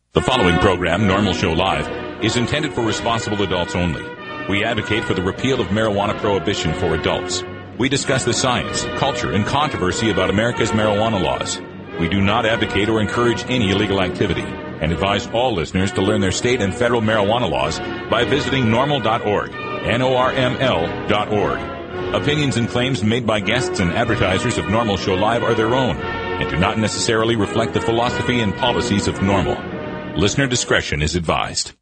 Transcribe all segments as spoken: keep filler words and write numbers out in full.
The following program, Normal Show Live, is intended for responsible adults only. We advocate for the repeal of marijuana prohibition for adults. We discuss the science, culture, and controversy about America's marijuana laws. We do not advocate or encourage any illegal activity and advise all listeners to learn their state and federal marijuana laws by visiting normal dot org, N O R M L dot org. Opinions and claims made by guests and advertisers of Normal Show Live are their own and do not necessarily reflect the philosophy and policies of Normal. Listener discretion is advised.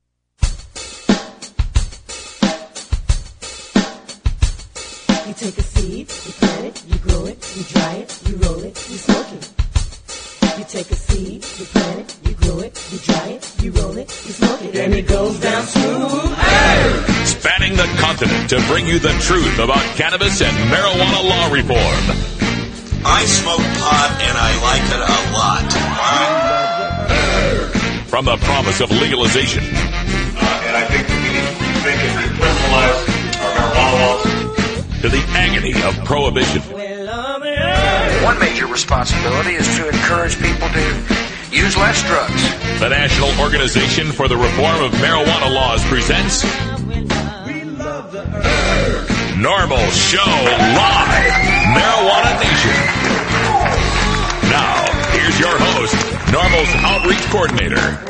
You take a seed, you plant it, you grow it, you dry it, you roll it, you smoke it. You take a seed, you plant it, you grow it, you dry it, you roll it, you smoke it, and it goes down smooth. Hey! Spanning the continent to bring you the truth about cannabis and marijuana law reform. I smoke pot and I like it a lot. From the promise of legalization. Uh, and I think we need to rethink and decriminalize our marijuana laws. To the agony of prohibition. One major responsibility is to encourage people to use less drugs. The National Organization for the Reform of Marijuana Laws presents Normal Show Live, Marijuana Nation. Now, here's your host, Normal's Outreach Coordinator,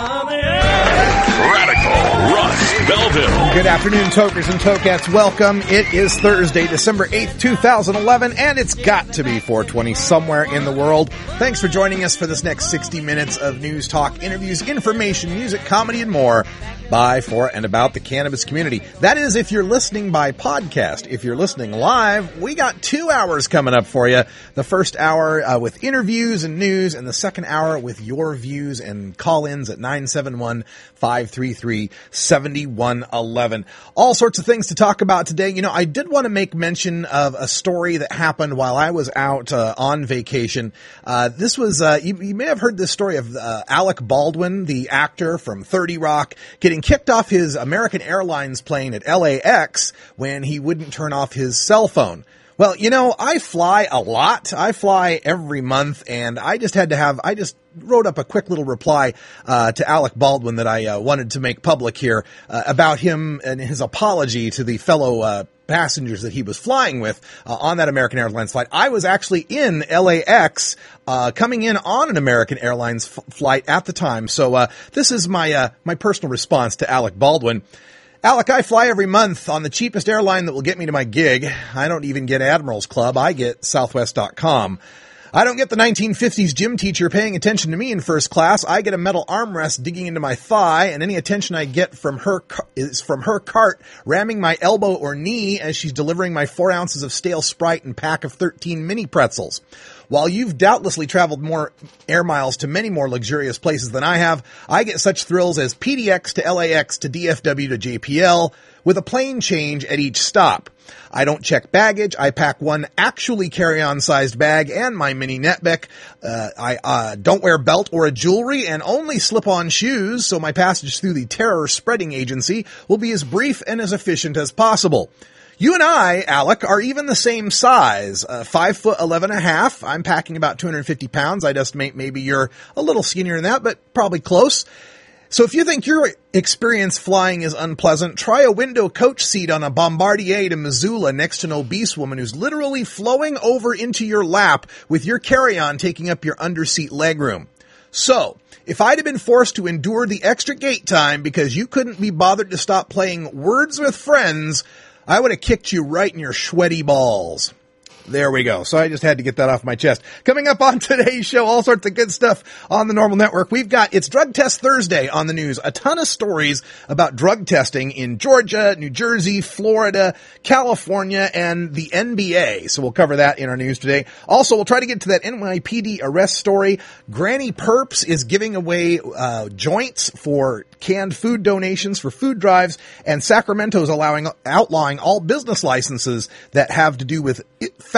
Radical Russ Belville. Good afternoon, tokers and tokettes. Welcome. It is Thursday, December eighth, twenty eleven, and it's got to be four twenty somewhere in the world. Thanks for joining us for this next sixty minutes of news, talk, interviews, information, music, comedy, and more by, for, and about the cannabis community. That is if you're listening by podcast. If you're listening live, we got two hours coming up for you. The first hour uh, with interviews and news, and the second hour with your views and call-ins at nine seven one, five three three, seven one one one. All sorts of things to talk about today. You know, I did want to make mention of a story that happened while I was out uh, on vacation. Uh, this was, uh, you, you may have heard this story of uh, Alec Baldwin, the actor from thirty Rock, getting kicked off his American Airlines plane at L A X when he wouldn't turn off his cell phone. Well, you know, I fly a lot. I fly every month, and I just had to have, I just wrote up a quick little reply uh, to Alec Baldwin that I uh, wanted to make public here uh, about him and his apology to the fellow uh, passengers that he was flying with uh, on that American Airlines flight. I was actually in L A X uh, coming in on an American Airlines f- flight at the time. So uh, this is my uh, my personal response to Alec Baldwin. Alec, I fly every month on the cheapest airline that will get me to my gig. I don't even get Admirals Club. I get Southwest dot com. I don't get the nineteen fifties gym teacher paying attention to me in first class. I get a metal armrest digging into my thigh, and any attention I get from her is from her cart ramming my elbow or knee as she's delivering my four ounces of stale Sprite and pack of thirteen mini pretzels. While you've doubtlessly traveled more air miles to many more luxurious places than I have, I get such thrills as P D X to L A X to D F W to J P L with a plane change at each stop. I don't check baggage. I pack one actually carry-on sized bag and my mini Netbeck. Uh, I uh, don't wear belt or a jewelry and only slip-on shoes, so my passage through the terror spreading agency will be as brief and as efficient as possible. You and I, Alec, are even the same size, uh, five foot eleven and a half. I'm packing about two hundred fifty pounds. I'd estimate maybe you're a little skinnier than that, but probably close. So if you think your experience flying is unpleasant, try a window coach seat on a Bombardier to Missoula next to an obese woman who's literally flowing over into your lap with your carry-on taking up your underseat legroom. So, if I'd have been forced to endure the extra gate time because you couldn't be bothered to stop playing Words with Friends, I would have kicked you right in your sweaty balls. There we go. So I just had to get that off my chest. Coming up on today's show, all sorts of good stuff on the Normal Network. We've got, it's Drug Test Thursday on the news. A ton of stories about drug testing in Georgia, New Jersey, Florida, California, and the N B A. So we'll cover that in our news today. Also, we'll try to get to that N Y P D arrest story. Granny Perps is giving away uh joints for canned food donations for food drives, and Sacramento's allowing outlawing all business licenses that have to do with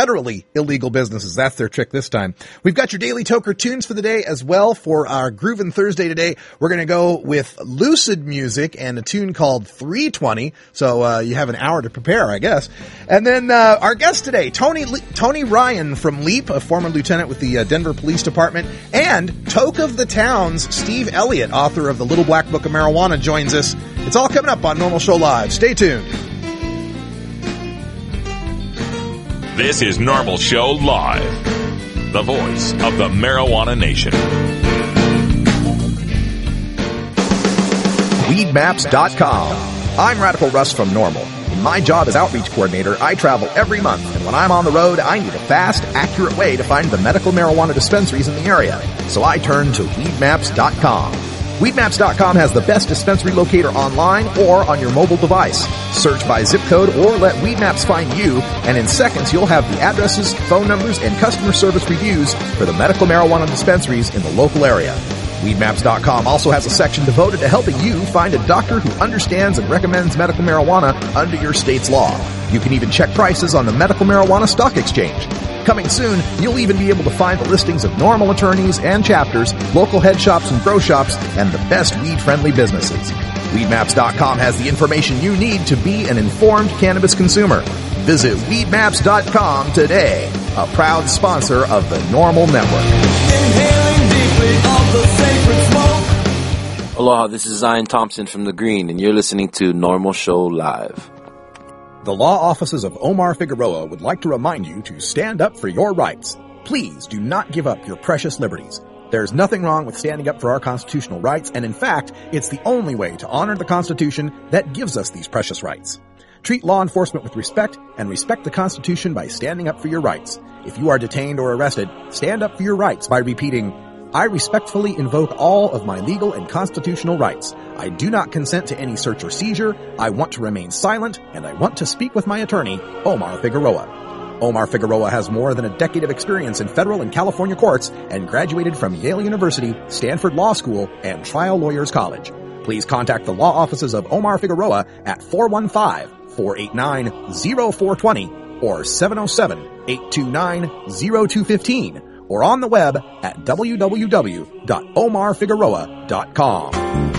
federally illegal businesses. That's their trick this time. We've got your Daily Toker tunes for the day as well. For our Groovin' Thursday today, we're going to go with Lucid Music and a tune called three twenty. So uh, you have an hour to prepare, I guess. And then uh, our guest today, Tony Le- Tony Ryan from LEAP, a former lieutenant with the uh, Denver Police Department, and Toke of the Town's Steve Elliott, author of the Little Black Book of Marijuana, joins us. It's all coming up on Normal Show Live. Stay tuned. This is Normal Show Live, the voice of the Marijuana Nation. weed maps dot com. I'm Radical Russ from Normal. In my job as outreach coordinator, I travel every month, and when I'm on the road, I need a fast, accurate way to find the medical marijuana dispensaries in the area. So I turn to weed maps dot com. weed maps dot com has the best dispensary locator online or on your mobile device. Search by zip code or let Weedmaps find you, and in seconds you'll have the addresses, phone numbers, and customer service reviews for the medical marijuana dispensaries in the local area. weed maps dot com also has a section devoted to helping you find a doctor who understands and recommends medical marijuana under your state's law. You can even check prices on the Medical Marijuana Stock Exchange. Coming soon, you'll even be able to find the listings of normal attorneys and chapters, local head shops and grow shops, and the best weed-friendly businesses. weed maps dot com has the information you need to be an informed cannabis consumer. Visit weed maps dot com today, a proud sponsor of the Normal Network. Inhaling deeply of the sacred smoke. Aloha, this is Zion Thompson from The Green, and you're listening to Normal Show Live. The law offices of Omar Figueroa would like to remind you to stand up for your rights. Please do not give up your precious liberties. There's nothing wrong with standing up for our constitutional rights, and in fact, it's the only way to honor the Constitution that gives us these precious rights. Treat law enforcement with respect and respect the Constitution by standing up for your rights. If you are detained or arrested, stand up for your rights by repeating, I respectfully invoke all of my legal and constitutional rights. I do not consent to any search or seizure. I want to remain silent, and I want to speak with my attorney, Omar Figueroa. Omar Figueroa has more than a decade of experience in federal and California courts and graduated from Yale University, Stanford Law School, and Trial Lawyers College. Please contact the law offices of Omar Figueroa at four one five, four eight nine, zero four two zero or seven oh seven, eight two nine, zero two one five or on the web at w w w dot omar figueroa dot com.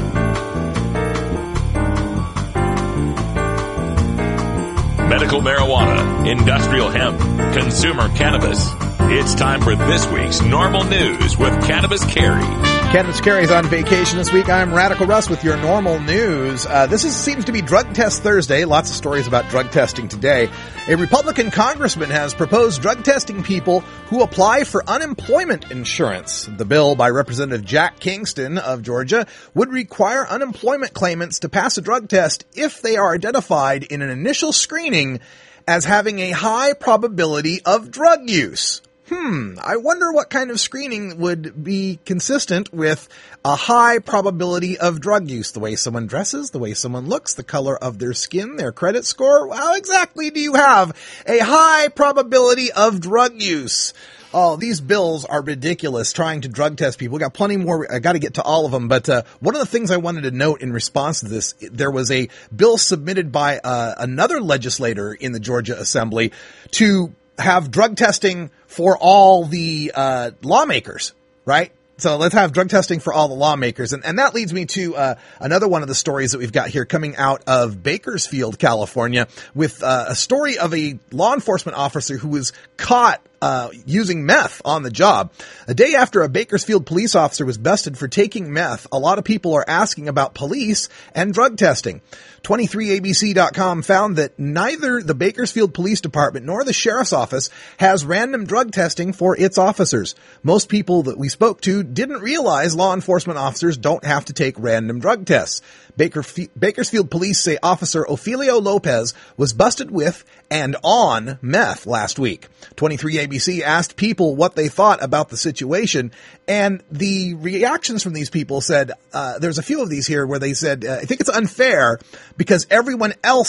Medical marijuana, industrial hemp, consumer cannabis. It's time for this week's Normal News with Cannabis Carry. Cannabis Carry's on vacation this week. I'm Radical Russ with your Normal News. Uh, this is, seems to be Drug Test Thursday. Lots of stories about drug testing today. A Republican congressman has proposed drug testing people who apply for unemployment insurance. The bill by Representative Jack Kingston of Georgia would require unemployment claimants to pass a drug test if they are identified in an initial screening as having a high probability of drug use. Hmm, I wonder what kind of screening would be consistent with a high probability of drug use. The way someone dresses, the way someone looks, the color of their skin, their credit score. How exactly do you have a high probability of drug use? Oh, these bills are ridiculous, trying to drug test people. We got plenty more. I got to get to all of them. But uh, one of the things I wanted to note in response to this, there was a bill submitted by uh, another legislator in the Georgia Assembly to have drug testing for all the uh lawmakers, right? So let's have drug testing for all the lawmakers. And, and that leads me to uh another one of the stories that we've got here coming out of Bakersfield, California, with uh, a story of a law enforcement officer who was caught uh using meth on the job. A day after a Bakersfield police officer was busted for taking meth, a lot of people are asking about police and drug testing. twenty-three A B C dot com found that neither the Bakersfield Police Department nor the Sheriff's Office has random drug testing for its officers. Most people that we spoke to didn't realize law enforcement officers don't have to take random drug tests. Baker, Bakersfield police say Officer Ofelio Lopez was busted with and on meth last week. twenty-three A B C asked people what they thought about the situation, and the reactions from these people said, uh, there's a few of these here where they said, uh, I think it's unfair because everyone else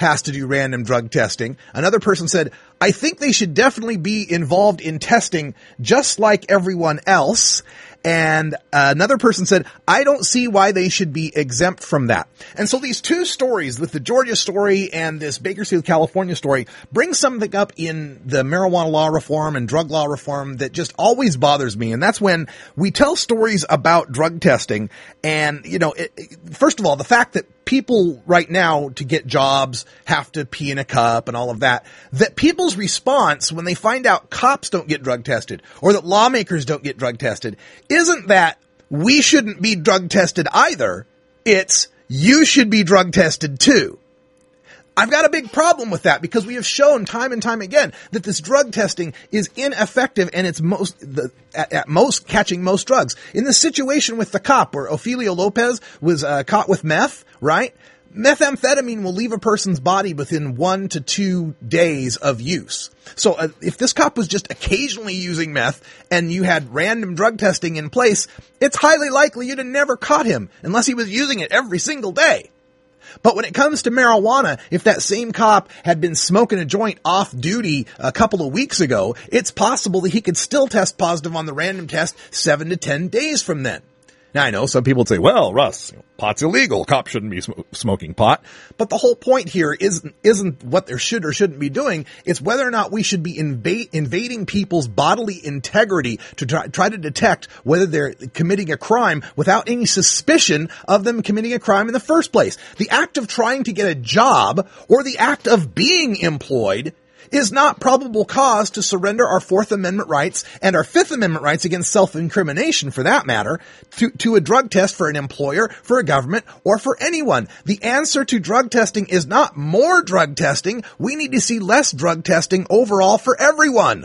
has to do random drug testing. Another person said, I think they should definitely be involved in testing just like everyone else. And another person said, I don't see why they should be exempt from that. And so these two stories, with the Georgia story and this Bakersfield, California story, bring something up in the marijuana law reform and drug law reform that just always bothers me. And that's when we tell stories about drug testing. And, you know, it, it, first of all, the fact that people right now to get jobs have to pee in a cup and all of that, that people's response when they find out cops don't get drug tested or that lawmakers don't get drug tested isn't that we shouldn't be drug tested either. It's you should be drug tested too. I've got a big problem with that because we have shown time and time again that this drug testing is ineffective and it's most, the, at, at most catching most drugs. In the situation with the cop where Ofelio Lopez was uh, caught with meth, right? Methamphetamine will leave a person's body within one to two days of use. So uh, if this cop was just occasionally using meth and you had random drug testing in place, it's highly likely you'd have never caught him unless he was using it every single day. But when it comes to marijuana, if that same cop had been smoking a joint off duty a couple of weeks ago, it's possible that he could still test positive on the random test seven to ten days from then. Now, I know some people would say, well, Russ, pot's illegal. Cops shouldn't be sm- smoking pot. But the whole point here isn't, isn't what they should or shouldn't be doing. It's whether or not we should be inva- invading people's bodily integrity to try, try to detect whether they're committing a crime without any suspicion of them committing a crime in the first place. The act of trying to get a job or the act of being employed is not probable cause to surrender our Fourth Amendment rights and our Fifth Amendment rights against self-incrimination, for that matter, to, to a drug test for an employer, for a government, or for anyone. The answer to drug testing is not more drug testing. We need to see less drug testing overall for everyone.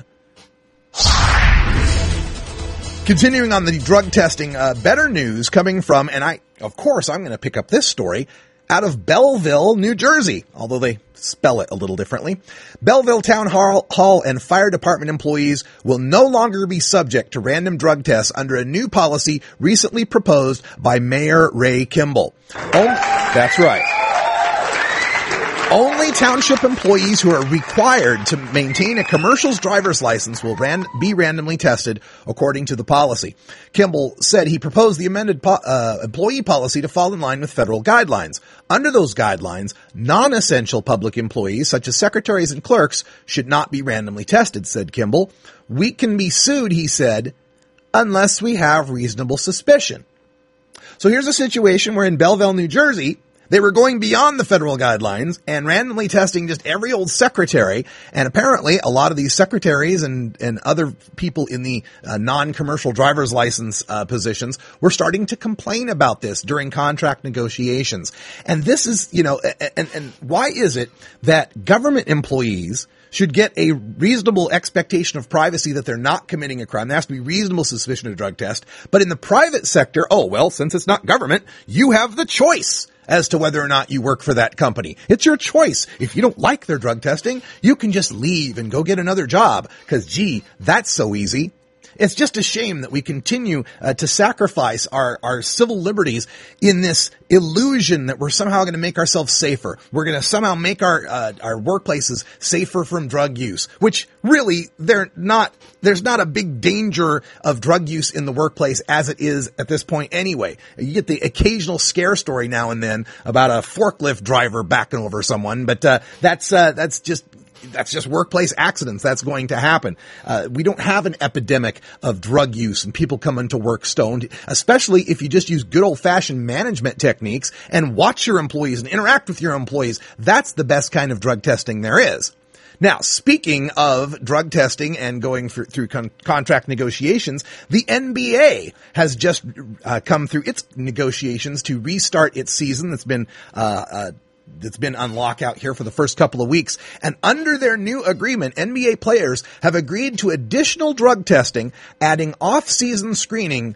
Continuing on the drug testing, uh, better news coming from, and I, of course, I'm going to pick up this story, out of Belleville, New Jersey, although they spell it a little differently. Belleville Town Hall, Hall and Fire Department employees will no longer be subject to random drug tests under a new policy recently proposed by Mayor Ray Kimball. Oh, that's right. Only township employees who are required to maintain a commercial's driver's license will ran- be randomly tested according to the policy. Kimball said he proposed the amended po- uh, employee policy to fall in line with federal guidelines. Under those guidelines, non-essential public employees, such as secretaries and clerks, should not be randomly tested, said Kimball. We can be sued, he said, unless we have reasonable suspicion. So here's a situation where in Belleville, New Jersey, they were going beyond the federal guidelines and randomly testing just every old secretary. And apparently a lot of these secretaries and, and other people in the uh, non-commercial driver's license uh, positions were starting to complain about this during contract negotiations. And this is, you know, and, and why is it that government employees should get a reasonable expectation of privacy that they're not committing a crime? There has to be reasonable suspicion of a drug test. But in the private sector, oh, well, since it's not government, you have the choice as to whether or not you work for that company. It's your choice. If you don't like their drug testing, you can just leave and go get another job because, gee, that's so easy. It's just a shame that we continue uh, to sacrifice our, our civil liberties in this illusion that we're somehow going to make ourselves safer. We're going to somehow make our uh, our workplaces safer from drug use, which really they're not. There's not a big danger of drug use in the workplace as it is at this point anyway. You get the occasional scare story now and then about a forklift driver backing over someone, but uh, that's uh, that's just. That's just workplace accidents. That's going to happen. Uh, we don't have an epidemic of drug use and people coming to work stoned, especially if you just use good old-fashioned management techniques and watch your employees and interact with your employees. That's the best kind of drug testing there is. Now, speaking of drug testing and going through, through con- contract negotiations, the N B A has just uh, come through its negotiations to restart its season that's been uh, uh that's been on lockout here for the first couple of weeks. And under their new agreement, N B A players have agreed to additional drug testing, adding off-season screening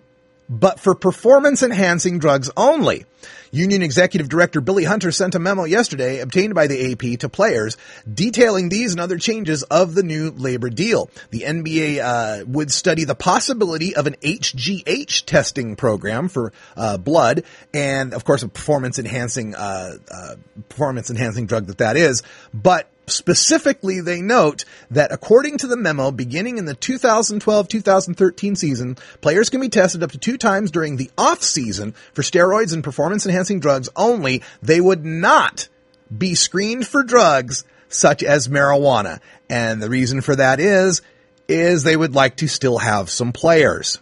but for performance-enhancing drugs only. Union Executive Director Billy Hunter sent a memo yesterday obtained by the A P to players detailing these and other changes of the new labor deal. The N B A uh, would study the possibility of an H G H testing program for uh, blood and, of course, a performance-enhancing uh, uh, performance-enhancing drug that that is. But specifically, they note that according to the memo, beginning in the two thousand twelve two thousand thirteen season, players can be tested up to two times during the off-season for steroids and performance-enhancing drugs only. They would not be screened for drugs such as marijuana. And the reason for that is, is they would like to still have some players.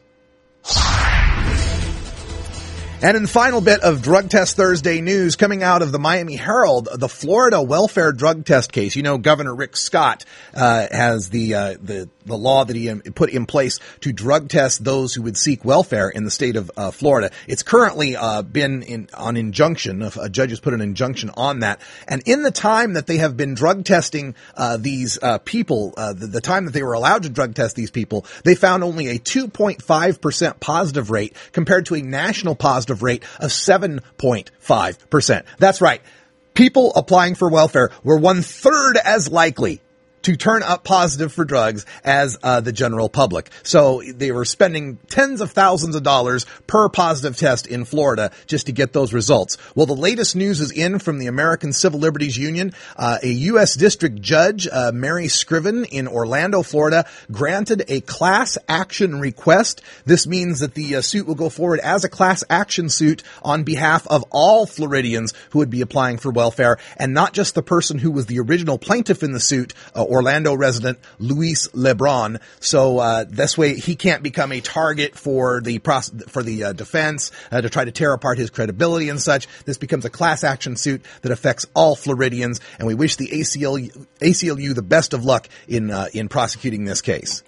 And in the final bit of Drug Test Thursday news coming out of the Miami Herald, the Florida welfare drug test case. You know, Governor Rick Scott uh, has the uh, the the law that he put in place to drug test those who would seek welfare in the state of uh, Florida. It's currently uh, been in, on injunction. A judge has put an injunction on that. And in the time that they have been drug testing uh, these uh, people, uh, the, the time that they were allowed to drug test these people, they found only a two point five percent positive rate compared to a national positive rate of seven point five percent. That's right. People applying for welfare were one third as likely to turn up positive for drugs as uh, the general public. So they were spending tens of thousands of dollars per positive test in Florida just to get those results. Well, the latest news is in from the American Civil Liberties Union. Uh, a U S district judge, uh, Mary Scriven in Orlando, Florida, granted a class action request. This means that the uh, suit will go forward as a class action suit on behalf of all Floridians who would be applying for welfare, and not just the person who was the original plaintiff in the suit, uh, Orlando resident Luis Lebron. So uh, this way he can't become a target for the pros- for the uh, defense uh, to try to tear apart his credibility and such. This becomes a class action suit that affects all Floridians, and we wish the A C L U, A C L U the best of luck in uh, in prosecuting this case.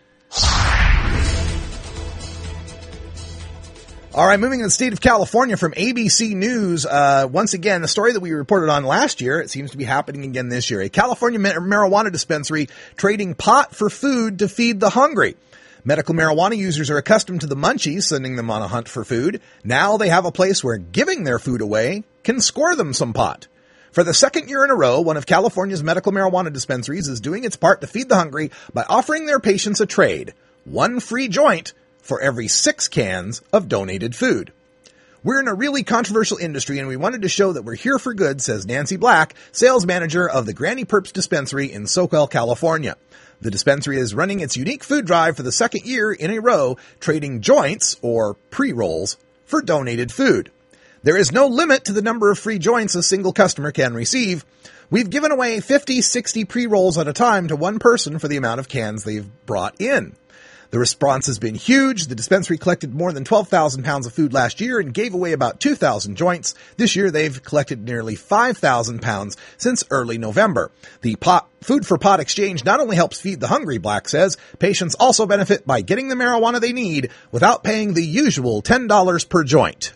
All right, moving to the state of California from A B C News. Uh, once again, the story that we reported on last year, it seems to be happening again this year. A California ma- marijuana dispensary trading pot for food to feed the hungry. Medical marijuana users are accustomed to the munchies sending them on a hunt for food. Now they have a place where giving their food away can score them some pot. For the second year in a row, one of California's medical marijuana dispensaries is doing its part to feed the hungry by offering their patients a trade. One free joint for every six cans of donated food. We're in a really controversial industry, and we wanted to show that we're here for good, says Nancy Black, sales manager of the Granny Perps dispensary in SoCal, California. The dispensary is running its unique food drive for the second year in a row, trading joints, or pre-rolls, for donated food. There is no limit to the number of free joints a single customer can receive. We've given away fifty, sixty pre-rolls at a time to one person for the amount of cans they've brought in. The response has been huge. The dispensary collected more than twelve thousand pounds of food last year and gave away about two thousand joints. This year, they've collected nearly five thousand pounds since early November. The pot, Food for Pot exchange not only helps feed the hungry, Black says, patients also benefit by getting the marijuana they need without paying the usual ten dollars per joint.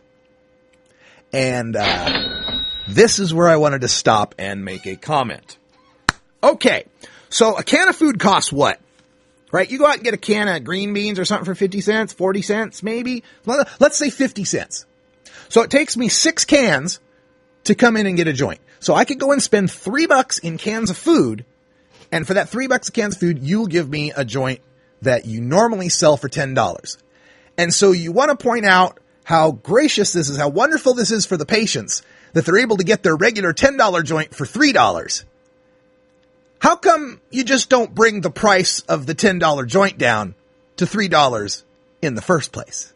And uh, this is where I wanted to stop and make a comment. Okay, so a can of food costs what? Right, you go out and get a can of green beans or something for fifty cents, forty cents, maybe. Let's say fifty cents. So it takes me six cans to come in and get a joint. So I could go and spend three bucks in cans of food, and for that three bucks of cans of food, you'll give me a joint that you normally sell for ten dollars. And so you want to point out how gracious this is, how wonderful this is for the patients, that they're able to get their regular ten dollar joint for three dollars. How come you just don't bring the price of the ten dollar joint down to three dollars in the first place?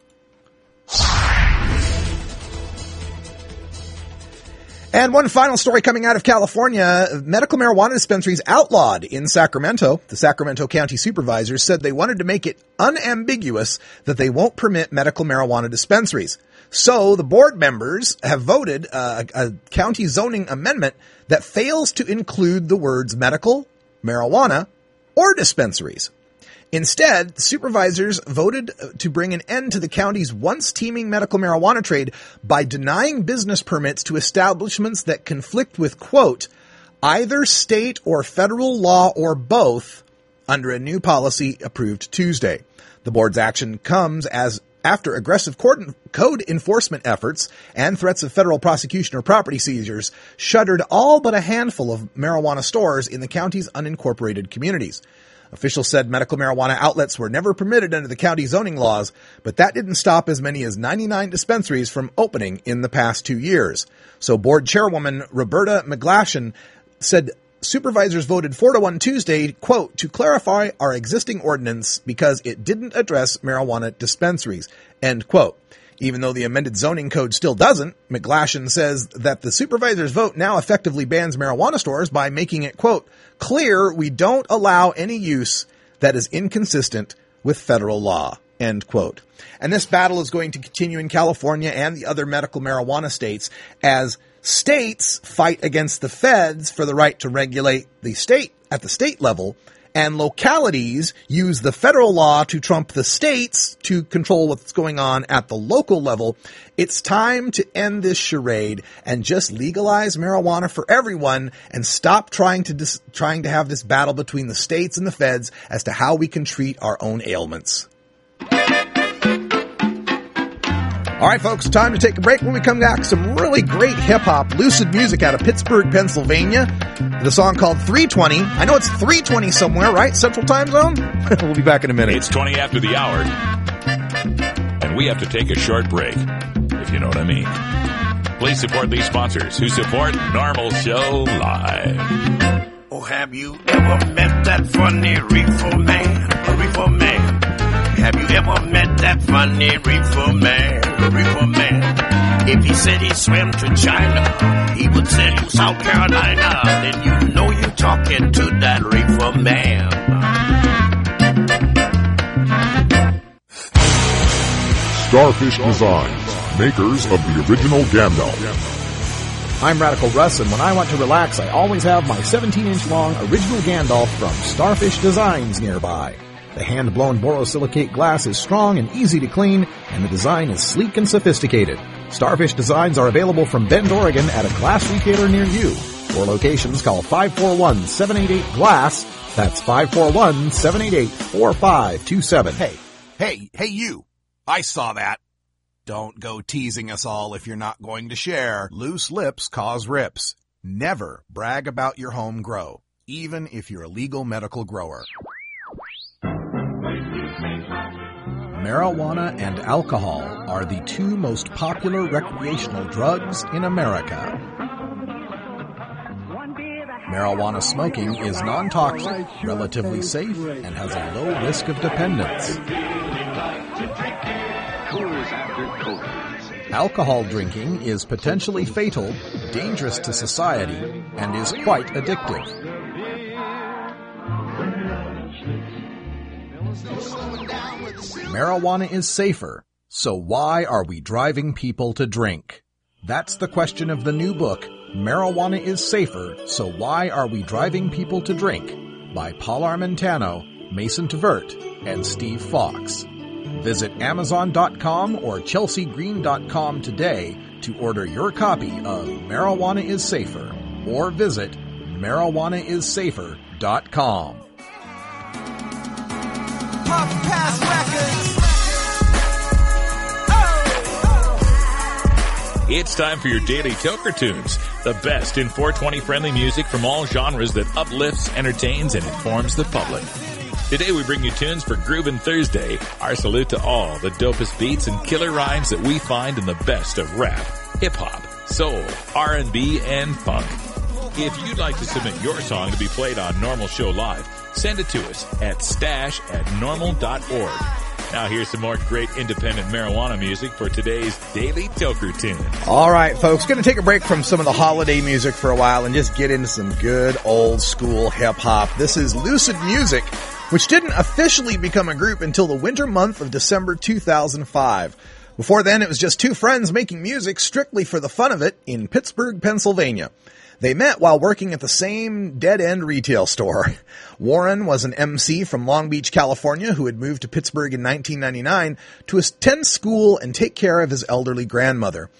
And one final story coming out of California, medical marijuana dispensaries outlawed in Sacramento. The Sacramento County supervisors said they wanted to make it unambiguous that they won't permit medical marijuana dispensaries. So the board members have voted uh, a, a county zoning amendment that fails to include the words medical, marijuana, or dispensaries. Instead, supervisors voted to bring an end to the county's once teeming medical marijuana trade by denying business permits to establishments that conflict with, quote, either state or federal law or both under a new policy approved Tuesday. The board's action comes as after aggressive code enforcement efforts and threats of federal prosecution or property seizures shuttered all but a handful of marijuana stores in the county's unincorporated communities. Officials said medical marijuana outlets were never permitted under the county zoning laws, but that didn't stop as many as ninety-nine dispensaries from opening in the past two years. So board chairwoman Roberta McGlashan said supervisors voted four to one Tuesday, quote, to clarify our existing ordinance because it didn't address marijuana dispensaries, end quote. Even though the amended zoning code still doesn't, McGlashan says that the supervisor's vote now effectively bans marijuana stores by making it, quote, clear we don't allow any use that is inconsistent with federal law, end quote. And this battle is going to continue in California and the other medical marijuana states as states fight against the feds for the right to regulate the state at the state level, and localities use the federal law to trump the states to control what's going on at the local level. It's time to end this charade and just legalize marijuana for everyone and stop trying to dis- trying to have this battle between the states and the feds as to how we can treat our own ailments. All right, folks, time to take a break. When we come back, some really great hip-hop, lucid music out of Pittsburgh, Pennsylvania. The song called three twenty. I know it's three twenty somewhere, right? Central Time Zone? We'll be back in a minute. It's twenty after the hour, and we have to take a short break, if you know what I mean. Please support these sponsors who support Normal Show Live. Oh, have you ever met that funny reefer man? A reefer man. Have you ever met that funny reefer man? A reefer man. If he said he swam to China, he would tell you South Carolina. Then you know you're talking to that reefer man. Starfish Designs, makers of the original Gandalf. I'm Radical Russ, and when I want to relax, I always have my seventeen inch long original Gandalf from Starfish Designs nearby. The hand-blown borosilicate glass is strong and easy to clean, and the design is sleek and sophisticated. Starfish Designs are available from Bend, Oregon at a glass retailer near you. For locations, call five four one, seven eight eight, GLASS. That's five four one, seven eight eight, four five two seven. Hey, hey, hey you. I saw that. Don't go teasing us all if you're not going to share. Loose lips cause rips. Never brag about your home grow, even if you're a legal medical grower. Marijuana and alcohol are the two most popular recreational drugs in America. Marijuana smoking is non-toxic, relatively safe, and has a low risk of dependence. Alcohol drinking is potentially fatal, dangerous to society, and is quite addictive. Marijuana is safer, so why are we driving people to drink? That's the question of the new book, Marijuana is Safer, So Why Are We Driving People to Drink? By Paul Armentano, Mason Tvert, and Steve Fox. Visit Amazon dot com or Chelsea Green dot com today to order your copy of Marijuana is Safer, or visit marijuana is safer dot com. It's time for your daily Toker Tunes, the best in four twenty friendly music from all genres that uplifts, entertains, and informs the public. Today we bring you tunes for Groovin' Thursday. Our salute to all the dopest beats and killer rhymes that we find in the best of rap, hip-hop, soul, R and B, and funk. If you'd like to submit your song to be played on Normal Show Live, send it to us at stash at normal dot org. Now here's some more great independent marijuana music for today's Daily Toker Tunes. All right, folks, going to take a break from some of the holiday music for a while and just get into some good old school hip-hop. This is Lucid Music, which didn't officially become a group until the winter month of December two thousand five. Before then, it was just two friends making music strictly for the fun of it in Pittsburgh, Pennsylvania. They met while working at the same dead-end retail store. Warren was an M C from Long Beach, California, who had moved to Pittsburgh in nineteen ninety-nine to attend school and take care of his elderly grandmother.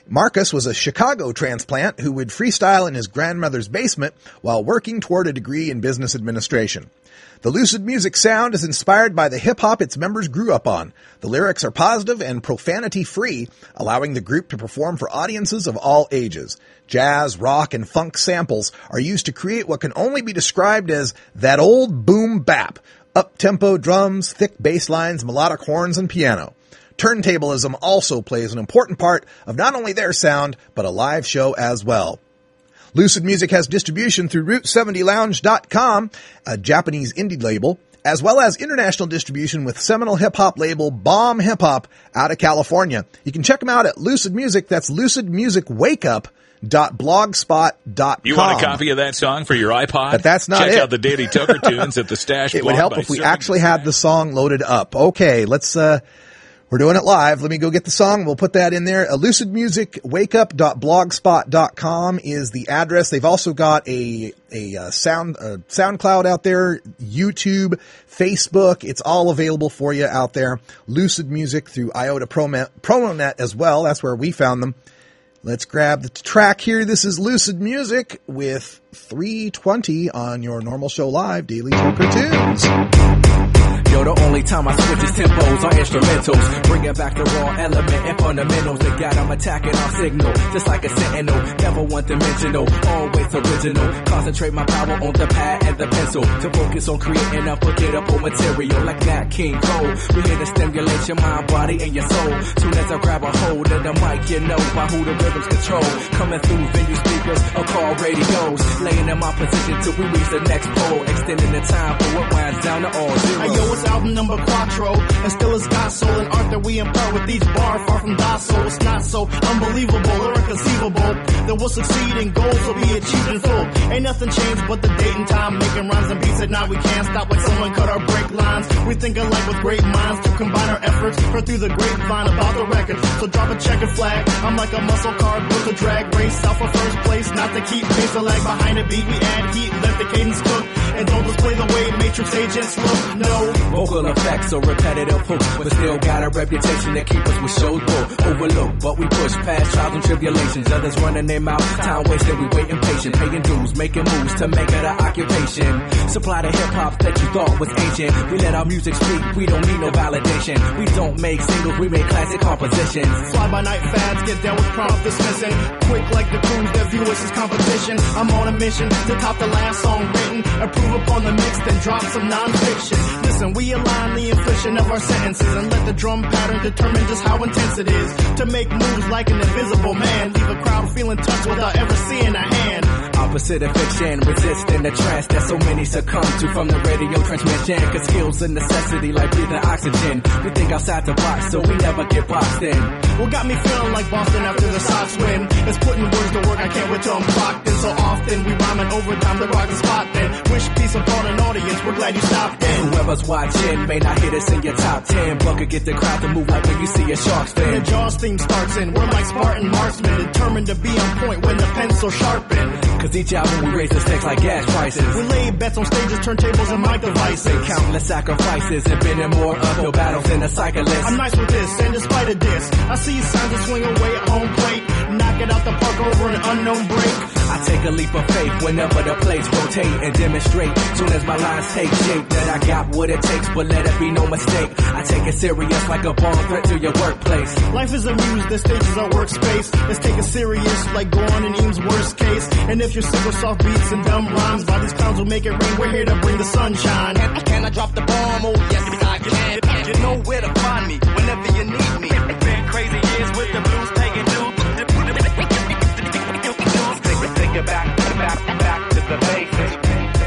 Marcus was a Chicago transplant who would freestyle in his grandmother's basement while working toward a degree in business administration. The Lucid Music sound is inspired by the hip-hop its members grew up on. The lyrics are positive and profanity-free, allowing the group to perform for audiences of all ages. Jazz, rock, and funk samples are used to create what can only be described as that old boom bap. Up-tempo drums, thick bass lines, melodic horns, and piano. Turntablism also plays an important part of not only their sound, but a live show as well. Lucid Music has distribution through Route seventy lounge dot com, a Japanese indie label, as well as international distribution with seminal hip-hop label Bomb Hip Hop out of California. You can check them out at Lucid Music. That's lucid music wake up dot blogspot dot com. You want a copy of that song for your iPod? But that's not Check it. out the Daily Toker Tunes at the Stash It blog would help by if we Surfing actually the had the song loaded up. Okay, let's, uh, we're doing it live. Let me go get the song. We'll put that in there. Uh, lucid music wake up dot blogspot dot com is the address. They've also got a, a, uh, sound, uh, SoundCloud out there, YouTube, Facebook. It's all available for you out there. Lucid Music through Iota Promonet as well. That's where we found them. Let's grab the track here. This is Lucid Music with three twenty on your Normal Show Live Daily Toker Tunes. Yo, the only time I switch is tempos on instrumentals. Bringing back the raw element and fundamentals. They got them attacking our signal, just like a sentinel. Never one dimensional, always original. Concentrate my power on the pad and the pencil to focus on creating unforgettable material like Nat King Cole. We here to stimulate your mind, body, and your soul. Soon as I grab a hold of the mic, you know by who the rhythms control. Coming through venue speakers or call radios. Laying in my position till we reach the next pole. Extending the time for what winds down to all zero. Hey, yo, it's album number quattro, and still it's got soul and art that we impart with each bar, far from docile. It's not so unbelievable or inconceivable that we'll succeed and goals will be achieved in full. Ain't nothing changed but the date and time, making rhymes and beats at night. We can't stop like someone cut our break lines. We think alike with great minds to combine our efforts, heard through the grapevine about the record. So drop a checkered flag, I'm like a muscle car built to drag, race out for first place, not to keep pace or lag behind a beat. We add heat, let the cadence cook, and don't display the way Matrix agents look. No vocal effects or repetitive hooks, but still got a reputation that keep us with shows booked. Overlooked, but we push past trials and tribulations. Others running their mouth, time wasted, we waiting patient, paying dues, making moves to make it an occupation. Supply the hip hop that you thought was ancient. We let our music speak, we don't need no validation. We don't make singles, we make classic compositions. Fly by night fads, get down with prompt dismissing. Quick like the crews that view us as competition. I'm on a mission to top the last song written, improve upon the mix, then drop some non-fiction. Listen, we align the inflection of our sentences and let the drum pattern determine just how intense it is to make moves like an invisible man, leave a crowd feeling touched without ever seeing a hand. Opposite of fiction, resisting the trance that so many succumb to from the radio transmission. Cause skills a necessity like breathing oxygen. We think outside the box so we never get boxed in. What got me feeling like Boston after the Sox win is putting words to work, I can't wait till I'm clocked in. So often we rhyme in overtime to rock the spot then. Wish peace upon an audience, we're glad you stopped in. Whoever's watching may not hit us in your top ten, but could get the crowd to move like when you see a Sharks fan. When the Jaws theme starts in, we're like Spartan marksmen, determined to be on point when the pencil sharpened. Cause each album we raise the stakes like gas prices. We lay bets on stages, turntables, and mic devices. Countless sacrifices and been in more uphill battles than a cyclist. I'm nice with this, and despite of this, I see signs to swing away at home plate. Knock it out the park over an unknown break. I take a leap of faith whenever the plates rotate and demonstrate. Soon as my lines take shape that I got what it takes, but let it be no mistake. I take it serious like a bomb threat to your workplace. Life is a muse, the stage is our workspace. Let's take it serious like Gorn and Eames' worst case. And if you're sick of soft beats and dumb rhymes, by these clowns will make it rain, we're here to bring the sunshine. Can, can I drop the bomb? Oh yes, I can. You know where to find me whenever you need me. Been crazy years with the blues taking new. Take it back, back, back to the basics.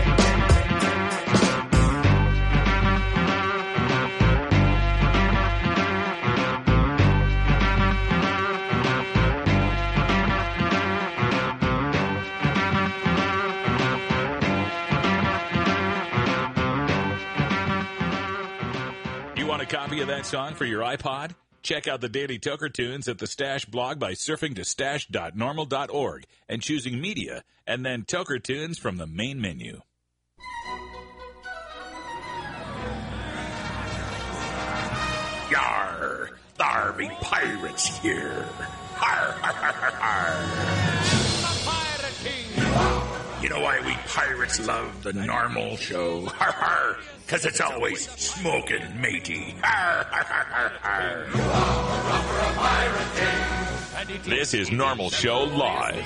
You want a copy of that song for your iPod? Check out the Daily Toker Tunes at the Stash blog by surfing to stash dot normal dot org and choosing Media, and then Toker Tunes from the main menu. Yar, thar be pirates here. Har, har, har, har, har. You know why we pirates love the normal show? Har, har. Because it's always smoking matey. Har, har, har, har, har. This is Normal Show Live.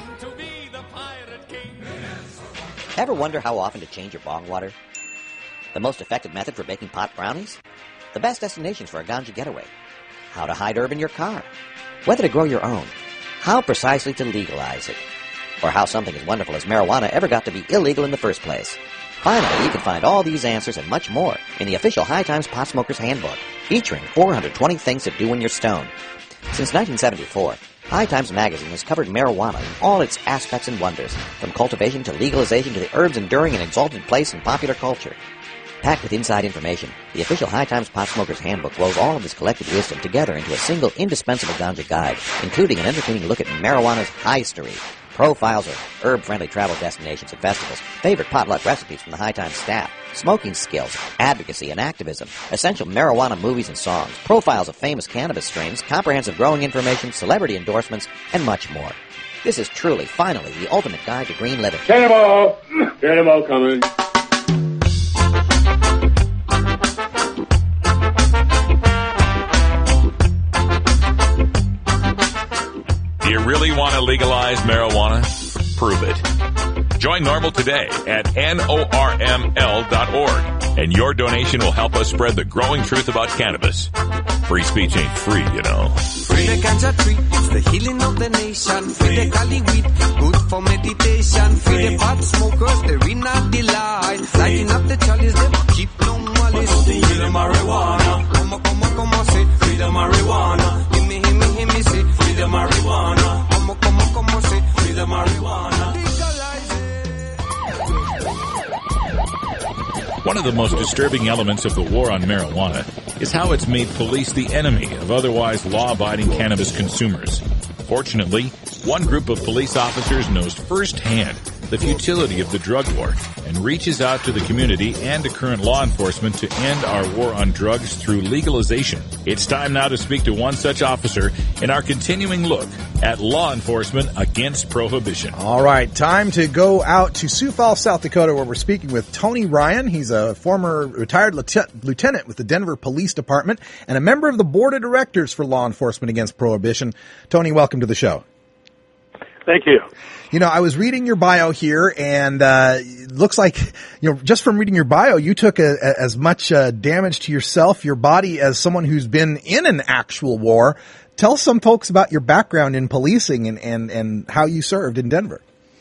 Ever wonder how often to change your bong water? The most effective method for baking pot brownies? The best destinations for a ganja getaway? How to hide herb in your car? Whether to grow your own? How precisely to legalize it? Or how something as wonderful as marijuana ever got to be illegal in the first place? Finally, you can find all these answers and much more in the official High Times Pot Smoker's Handbook, featuring four hundred twenty things to do when you're stoned. Since nineteen seventy-four, High Times magazine has covered marijuana in all its aspects and wonders, from cultivation to legalization to the herb's enduring and exalted place in popular culture. Packed with inside information, the official High Times Pot Smoker's Handbook rolls all of this collected wisdom together into a single indispensable ganja guide, including an entertaining look at marijuana's history, profiles of herb-friendly travel destinations and festivals, favorite potluck recipes from the High Times staff, smoking skills, advocacy and activism, essential marijuana movies and songs, profiles of famous cannabis strains, comprehensive growing information, celebrity endorsements, and much more. This is truly, finally, the ultimate guide to green living. Cannibal! Cannibal coming. Do you really want to legalize marijuana? Prove it. Join Normal today at N O R M L dot org, and your donation will help us spread the growing truth about cannabis. Free speech ain't free, you know. Free the ganja tree, it's the healing of the nation. Free the Cali weed, good for meditation. Free the pot smokers, they're in a delight. Lighting up the chalice, they keep no malice. Free the marijuana, como, como, como say. Free the marijuana, hear me, hear me, hear me say. Free the marijuana, como, como, como say. Free the marijuana. One of the most disturbing elements of the war on marijuana is how it's made police the enemy of otherwise law-abiding cannabis consumers. Fortunately, one group of police officers knows firsthand the futility of the drug war and reaches out to the community and to current law enforcement to end our war on drugs through legalization. It's time now to speak to one such officer in our continuing look at law enforcement against prohibition. All right, time to go out to Sioux Falls, South Dakota, where we're speaking with Tony Ryan. He's a former retired lieutenant with the Denver Police Department and a member of the board of directors for Law Enforcement Against Prohibition. Tony, welcome to the show. Thank you. You know, I was reading your bio here, and uh it looks like, you know, just from reading your bio, you took a, a, as much uh, damage to yourself, your body, as someone who's been in an actual war. Tell some folks about your background in policing and, and, and how you served in Denver.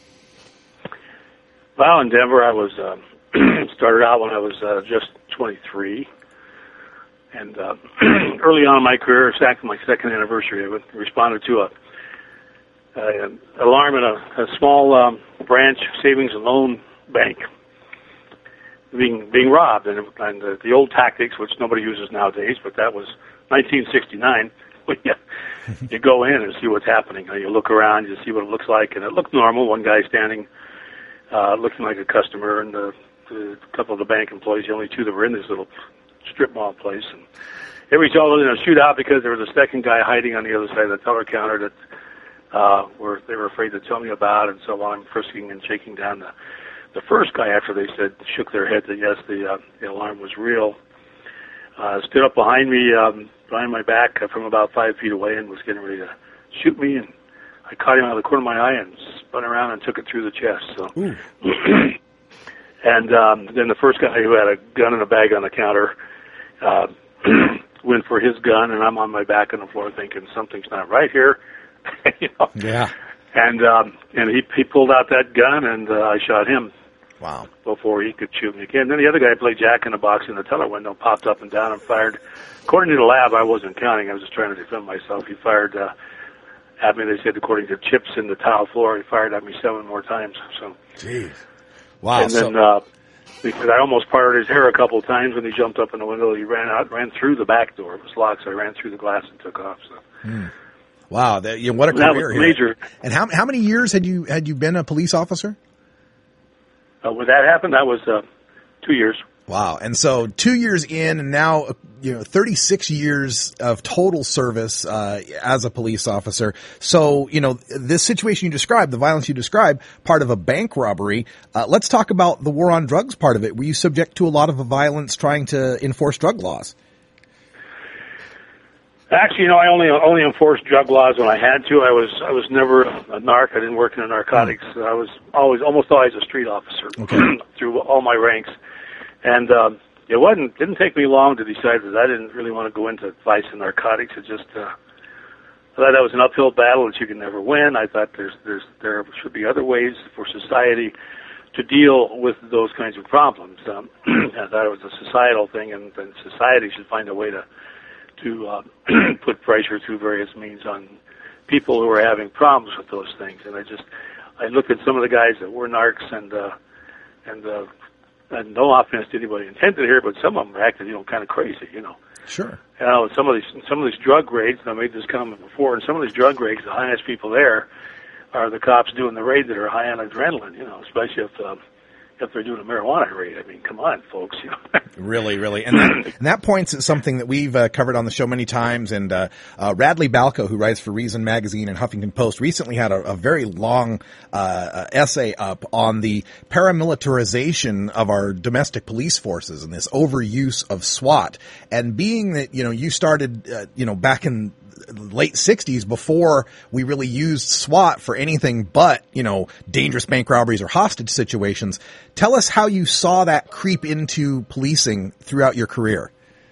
Well, in Denver, I was uh, started out when I was uh, just twenty-three. And uh, early on in my career, exactly my second anniversary, I responded to a Uh, alarm in a, a small um, branch savings and loan bank being being robbed, and, and uh, the old tactics, which nobody uses nowadays, but that was nineteen sixty-nine. you, you go in and see what's happening. You look around, you see what it looks like, and it looked normal. One guy standing, uh, looking like a customer, and the, the couple of the bank employees, the only two that were in this little strip mall place. And it resulted in a shootout because there was a second guy hiding on the other side of the teller counter that Uh, were they were afraid to tell me about, and so while I'm frisking and shaking down the the first guy, after they said shook their head that yes, the, uh, the alarm was real, uh, stood up behind me, um, behind my back uh, from about five feet away, and was getting ready to shoot me, and I caught him out of the corner of my eye and spun around and took it through the chest. So, and um, then the first guy who had a gun and a bag on the counter uh, went for his gun, and I'm on my back on the floor thinking something's not right here. you know? Yeah. And um, and he he pulled out that gun, and uh, I shot him. Wow. Before he could shoot me again. Then the other guy played Jack in the Box in the teller window, popped up and down and fired. According to the lab, I wasn't counting. I was just trying to defend myself. He fired uh, at me. They said according to chips in the tile floor, he fired at me seven more times. So. Jeez. Wow. And then so- uh, because I almost parted his hair a couple of times when he jumped up in the window. He ran out, ran through the back door. It was locked, so I ran through the glass and took off. So. Hmm. Wow, that, you know, what a that career was major. here. And how how many years had you had you been a police officer? Uh, when that happened, that was uh, two years. Wow. And so two years in and now, you know, thirty-six years of total service, uh, as a police officer. So, you know, this situation you described, the violence you described, part of a bank robbery. Uh, let's talk about the war on drugs part of it. Were you subject to a lot of violence trying to enforce drug laws? Actually, you know, I only only enforced drug laws when I had to. I was I was never a narc. I didn't work in the narcotics. I was always almost always a street officer okay. through all my ranks. And um, it wasn't didn't take me long to decide that I didn't really want to go into vice and narcotics. It just uh, I thought that was an uphill battle that you can never win. I thought there's there's there should be other ways for society to deal with those kinds of problems. Um, I thought it was a societal thing, and, and society should find a way to to uh, put pressure through various means on people who are having problems with those things. And I just I looked at some of the guys that were narcs and uh, and. Uh, And no offense to anybody intended here, but some of them acted, you know, kind of crazy, you know. Sure. You know, some of these some of these drug raids, and I made this comment before, and some of these drug raids, the highest people there are the cops doing the raid that are high on adrenaline, you know, especially if um, if they're doing a marijuana raid. I mean, come on, folks, you know. Really, really. And that, and that points at something that we've uh, covered on the show many times. And uh, uh, Radley Balco, who writes for Reason Magazine and Huffington Post, recently had a, a very long uh, essay up on the paramilitarization of our domestic police forces and this overuse of SWAT. And being that, you know, you started, uh, you know, back in late sixties before we really used SWAT for anything but, you know, dangerous bank robberies or hostage situations. Tell us how you saw that creep into policing throughout your career.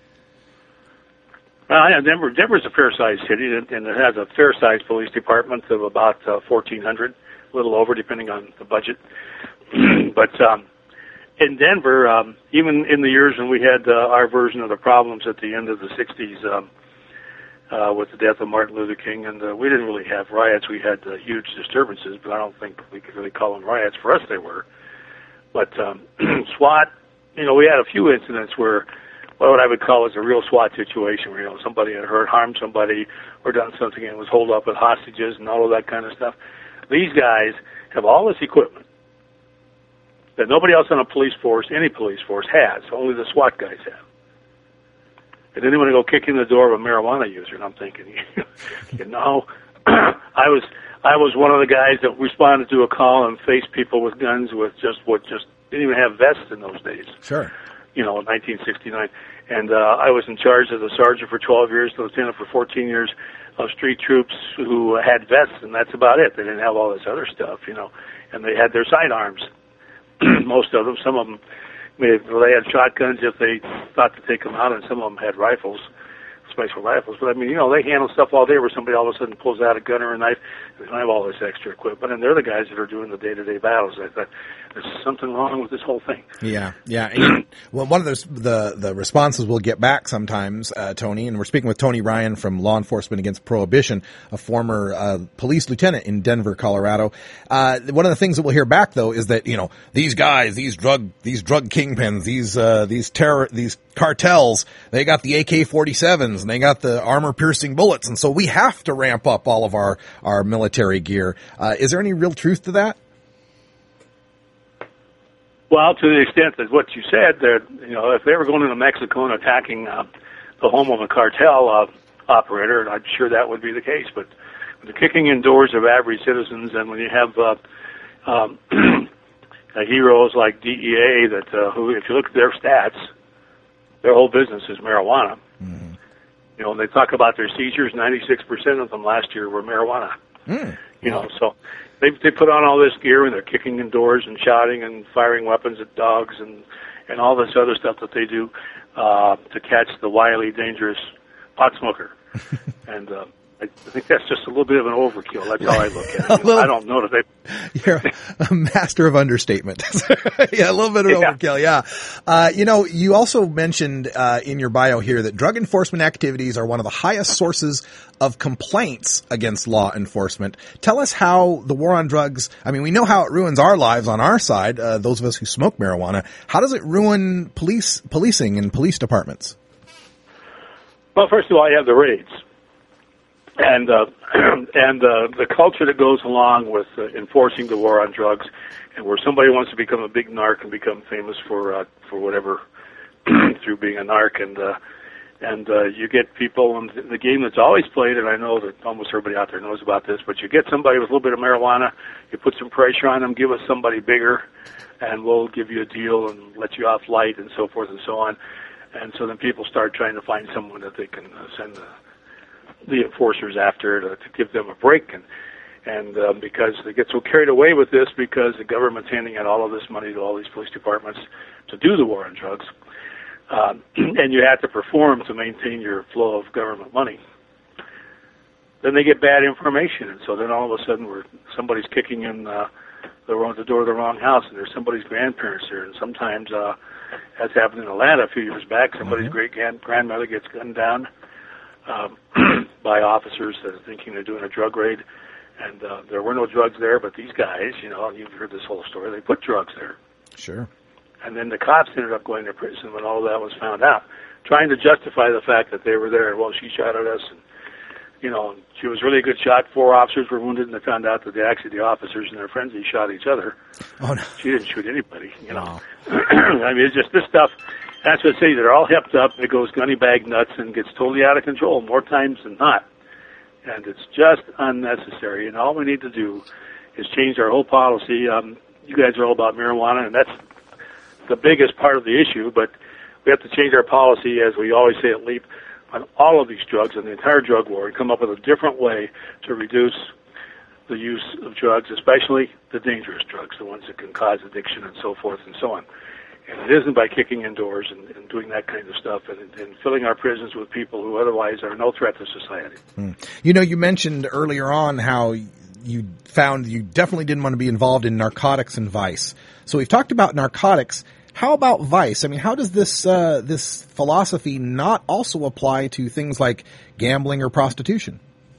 Well, yeah, Denver, Denver's a fair-sized city, and it has a fair-sized police department of about uh, fourteen hundred, a little over, depending on the budget. But um, in Denver, um, even in the years when we had uh, our version of the problems at the end of the sixties, um, Uh, with the death of Martin Luther King, and uh, we didn't really have riots. We had uh, huge disturbances, but I don't think we could really call them riots. For us, they were. But um, SWAT, you know, we had a few incidents where what I would call is a real SWAT situation, where, you know, somebody had hurt, harmed somebody, or done something and was holed up with hostages and all of that kind of stuff. These guys have all this equipment that nobody else on a police force, any police force, has. Only the SWAT guys have. And then they want to go kick in the door of a marijuana user, and I'm thinking, you know, I was I was one of the guys that responded to a call and faced people with guns with just what just didn't even have vests in those days. Sure. You know, in nineteen sixty-nine, and uh, I was in charge as a sergeant for twelve years, lieutenant for fourteen years of street troops who had vests, and that's about it. They didn't have all this other stuff, you know, and they had their sidearms. Most of them, some of them. Well, they had shotguns if they thought to take them out, and some of them had rifles, special rifles. But, I mean, you know, they handle stuff all day where somebody all of a sudden pulls out a gun or a knife. They don't have all this extra equipment, and they're the guys that are doing the day-to-day battles. I thought, there's something wrong with this whole thing. Yeah, yeah. And, well, one of those, the the responses we'll get back sometimes, uh, Tony, and we're speaking with Tony Ryan from Law Enforcement Against Prohibition, a former uh, police lieutenant in Denver, Colorado. Uh, one of the things that we'll hear back, though, is that, you know, these guys, these drug these drug kingpins, these uh, these terror these cartels, they got the A K forty-sevens and they got the armor-piercing bullets, and so we have to ramp up all of our our military gear. Uh, is there any real truth to that? Well, to the extent that what you said, that, you know, if they were going into Mexico and attacking uh, the home of a cartel uh, operator, I'm sure that would be the case. But the kicking in doors of average citizens, and when you have uh, um, uh, heroes like D E A, that uh, who, if you look at their stats, their whole business is marijuana. Mm-hmm. You know, when they talk about their seizures, ninety-six percent of them last year were marijuana. Mm. You know, so they they put on all this gear and they're kicking in doors and shouting and firing weapons at dogs and and all this other stuff that they do uh, to catch the wily, dangerous pot smoker. and uh, I think that's just a little bit of an overkill. That's how I look at it. You know, I don't know that they. You're a master of understatement. Yeah, a little bit of yeah. overkill. Yeah. Uh, you know, you also mentioned uh, in your bio here that drug enforcement activities are one of the highest sources of complaints against law enforcement. Tell us how the war on drugs. I mean, we know how it ruins our lives on our side. Uh, those of us who smoke marijuana. How does it ruin police policing and police departments? Well, first of all, you have the raids. And uh, and uh, the culture that goes along with uh, enforcing the war on drugs, and where somebody wants to become a big narc and become famous for uh, for whatever through being a narc, and uh, and uh, you get people in the game that's always played, and I know that almost everybody out there knows about this, but you get somebody with a little bit of marijuana, you put some pressure on them, give us somebody bigger, and we'll give you a deal and let you off light and so forth and so on. And so then people start trying to find someone that they can uh, send the, the enforcers after to, to give them a break. And, and um, because they get so carried away with this because the government's handing out all of this money to all these police departments to do the war on drugs, um, and you have to perform to maintain your flow of government money, then they get bad information. And so then all of a sudden we're, somebody's kicking in uh, the, wrong, the door of the wrong house, and there's somebody's grandparents there. And sometimes, uh, as happened in Atlanta a few years back, somebody's mm-hmm. great-grandmother gets gunned down um, by officers that are thinking they're doing a drug raid. And uh, there were no drugs there, but these guys, you know, and you've heard this whole story, they put drugs there. Sure. And then the cops ended up going to prison when all of that was found out, trying to justify the fact that they were there. Well, she shot at us, and, you know, she was really a good shot. Four officers were wounded, and they found out that they actually, the officers and their friends, they shot each other. Oh, no. She didn't shoot anybody, you know. Wow. I mean, it's just this stuff. That's what I say. They're all hepped up. It goes gunny bag nuts and gets totally out of control more times than not. And it's just unnecessary. And all we need to do is change our whole policy. Um, you guys are all about marijuana, and that's the biggest part of the issue. But we have to change our policy, as we always say at LEAP, on all of these drugs and the entire drug war, and come up with a different way to reduce the use of drugs, especially the dangerous drugs, the ones that can cause addiction and so forth and so on. And it isn't by kicking indoors and, and doing that kind of stuff and, and filling our prisons with people who otherwise are no threat to society. Mm. You know, you mentioned earlier on how you found you definitely didn't want to be involved in narcotics and vice. So we've talked about narcotics. How about vice? I mean, how does this uh, this philosophy not also apply to things like gambling or prostitution?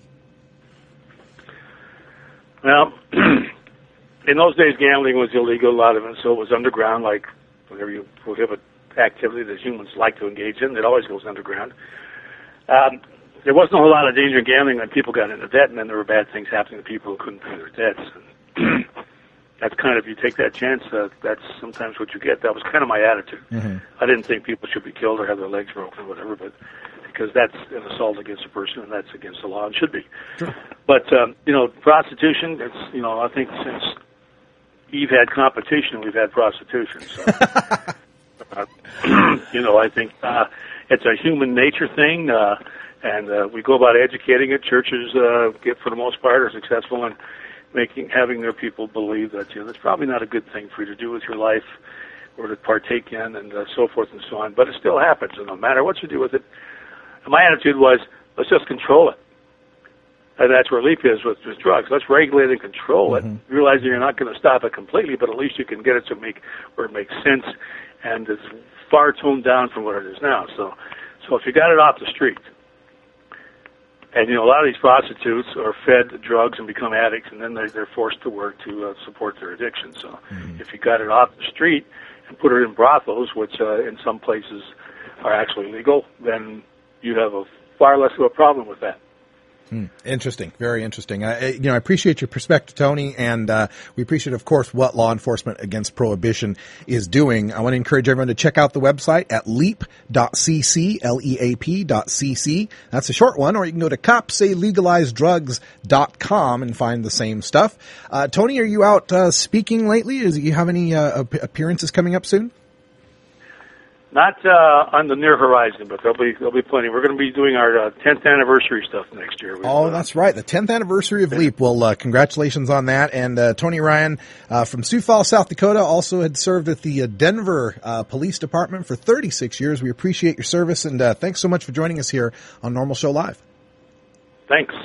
Well, in those days, gambling was illegal, a lot of it, so it was underground, like whenever you prohibit activity that humans like to engage in, it always goes underground. Um, there wasn't a whole lot of danger in gambling when people got into debt, and then there were bad things happening to people who couldn't pay their debts. And that's kind of, you take that chance, uh, that's sometimes what you get. That was kind of my attitude. Mm-hmm. I didn't think people should be killed or have their legs broken or whatever, but because that's an assault against a person, and that's against the law, and should be. Sure. But, um, you know, prostitution, it's, you know, I think since Eve had competition, we've had prostitution. So, uh, you know, I think uh, it's a human nature thing, uh, and uh, we go about educating it. Churches, uh, get for the most part, are successful in making having their people believe that, you know, that's probably not a good thing for you to do with your life or to partake in, and uh, so forth and so on. But it still happens, and no matter what you do with it. And my attitude was, let's just control it. And that's where LEAP is with, with drugs. Let's regulate and control mm-hmm. it. Realizing you're not going to stop it completely, but at least you can get it to make where it makes sense, and it's far toned down from what it is now. So, so if you got it off the street, and you know a lot of these prostitutes are fed drugs and become addicts, and then they're, they're forced to work to uh, support their addiction. So, mm-hmm. if you got it off the street and put it in brothels, which uh, in some places are actually legal, then you have a far less of a problem with that. Hmm. Interesting. Very interesting. I, you know, I appreciate your perspective, Tony, and uh, we appreciate, of course, what law enforcement against prohibition is doing. I want to encourage everyone to check out the website at leap dot c c, L E A P dot C C. That's a short one, or you can go to cops say legalize drugs dot com and find the same stuff. Uh, Tony, are you out uh, speaking lately? Do you have any uh, appearances coming up soon? Not uh, on the near horizon, but there'll be there'll be plenty. We're going to be doing our uh, tenth anniversary stuff next year. We've, oh, uh, that's right, the tenth anniversary of LEAP. Well, uh, congratulations on that. And uh, Tony Ryan uh, from Sioux Falls, South Dakota, also had served at the uh, Denver uh, Police Department for thirty-six years. We appreciate your service, and uh, thanks so much for joining us here on Normal Show Live. Thanks.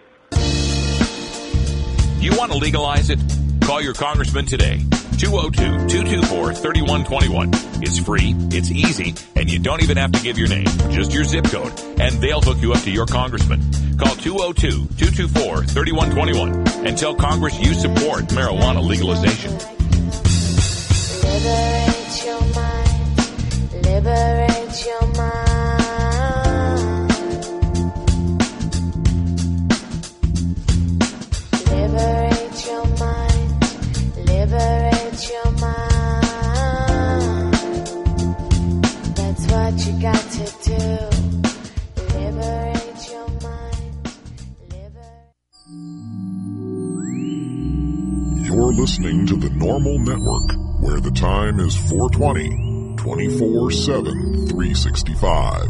You want to legalize it? Call your congressman today. two oh two, two two four, three one two one. It's free, it's easy, and you don't even have to give your name, just your zip code, and they'll hook you up to your congressman. Call two oh two, two two four, three one two one and tell Congress you support marijuana legalization. Liberate your mind, liberate your mind. Liberate your mind, liberate your mind. That's You're listening to the Normal Network, where the time is four twenty, twenty-four seven, three sixty-five.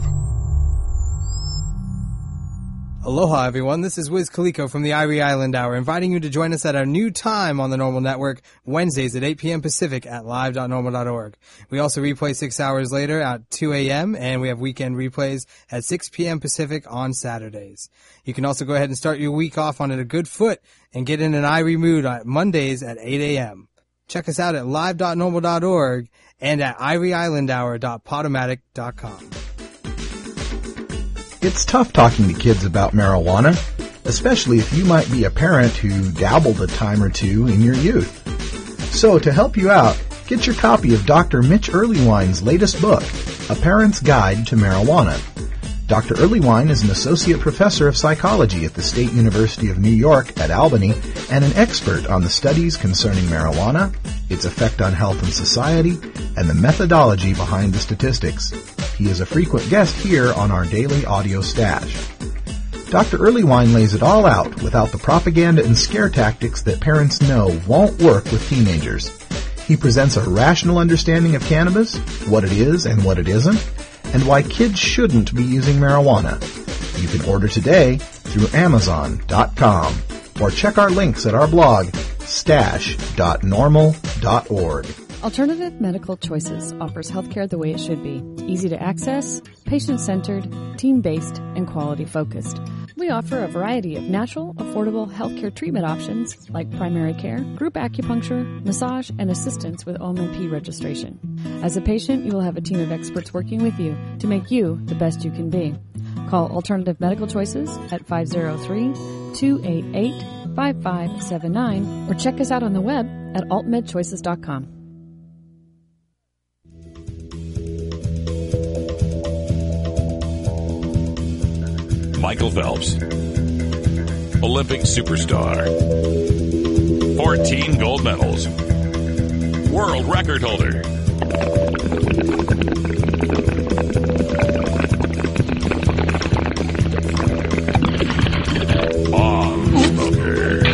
Aloha, everyone. This is Wiz Kaliko from the Irie Island Hour, inviting you to join us at our new time on the Normal Network, Wednesdays at eight p.m. Pacific at live dot normal dot org. We also replay six hours later at two a.m., and we have weekend replays at six p.m. Pacific on Saturdays. You can also go ahead and start your week off on a good foot and get in an Irie mood on Mondays at eight a.m. Check us out at live dot normal dot org and at irie island hour dot podomatic dot com. It's tough talking to kids about marijuana, especially if you might be a parent who dabbled a time or two in your youth. So to help you out, get your copy of Doctor Mitch Earlywine's latest book, A Parent's Guide to Marijuana. Doctor Earlywine is an associate professor of psychology at the State University of New York at Albany and an expert on the studies concerning marijuana, its effect on health and society, and the methodology behind the statistics. He is a frequent guest here on our daily audio stash. Doctor Earlywine lays it all out without the propaganda and scare tactics that parents know won't work with teenagers. He presents a rational understanding of cannabis, what it is and what it isn't, and why kids shouldn't be using marijuana. You can order today through amazon dot com or check our links at our blog, stash dot normal dot org. Alternative Medical Choices offers healthcare the way it should be. Easy to access, patient-centered, team-based, and quality-focused. We offer a variety of natural, affordable healthcare treatment options like primary care, group acupuncture, massage, and assistance with O M P registration. As a patient, you will have a team of experts working with you to make you the best you can be. Call Alternative Medical Choices at five oh three, two eight eight, five five seven nine or check us out on the web at alt med choices dot com. Michael Phelps, Olympic superstar, fourteen gold medals, world record holder. Bomb smoker.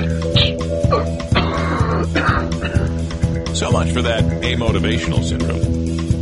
So much for that amotivational syndrome.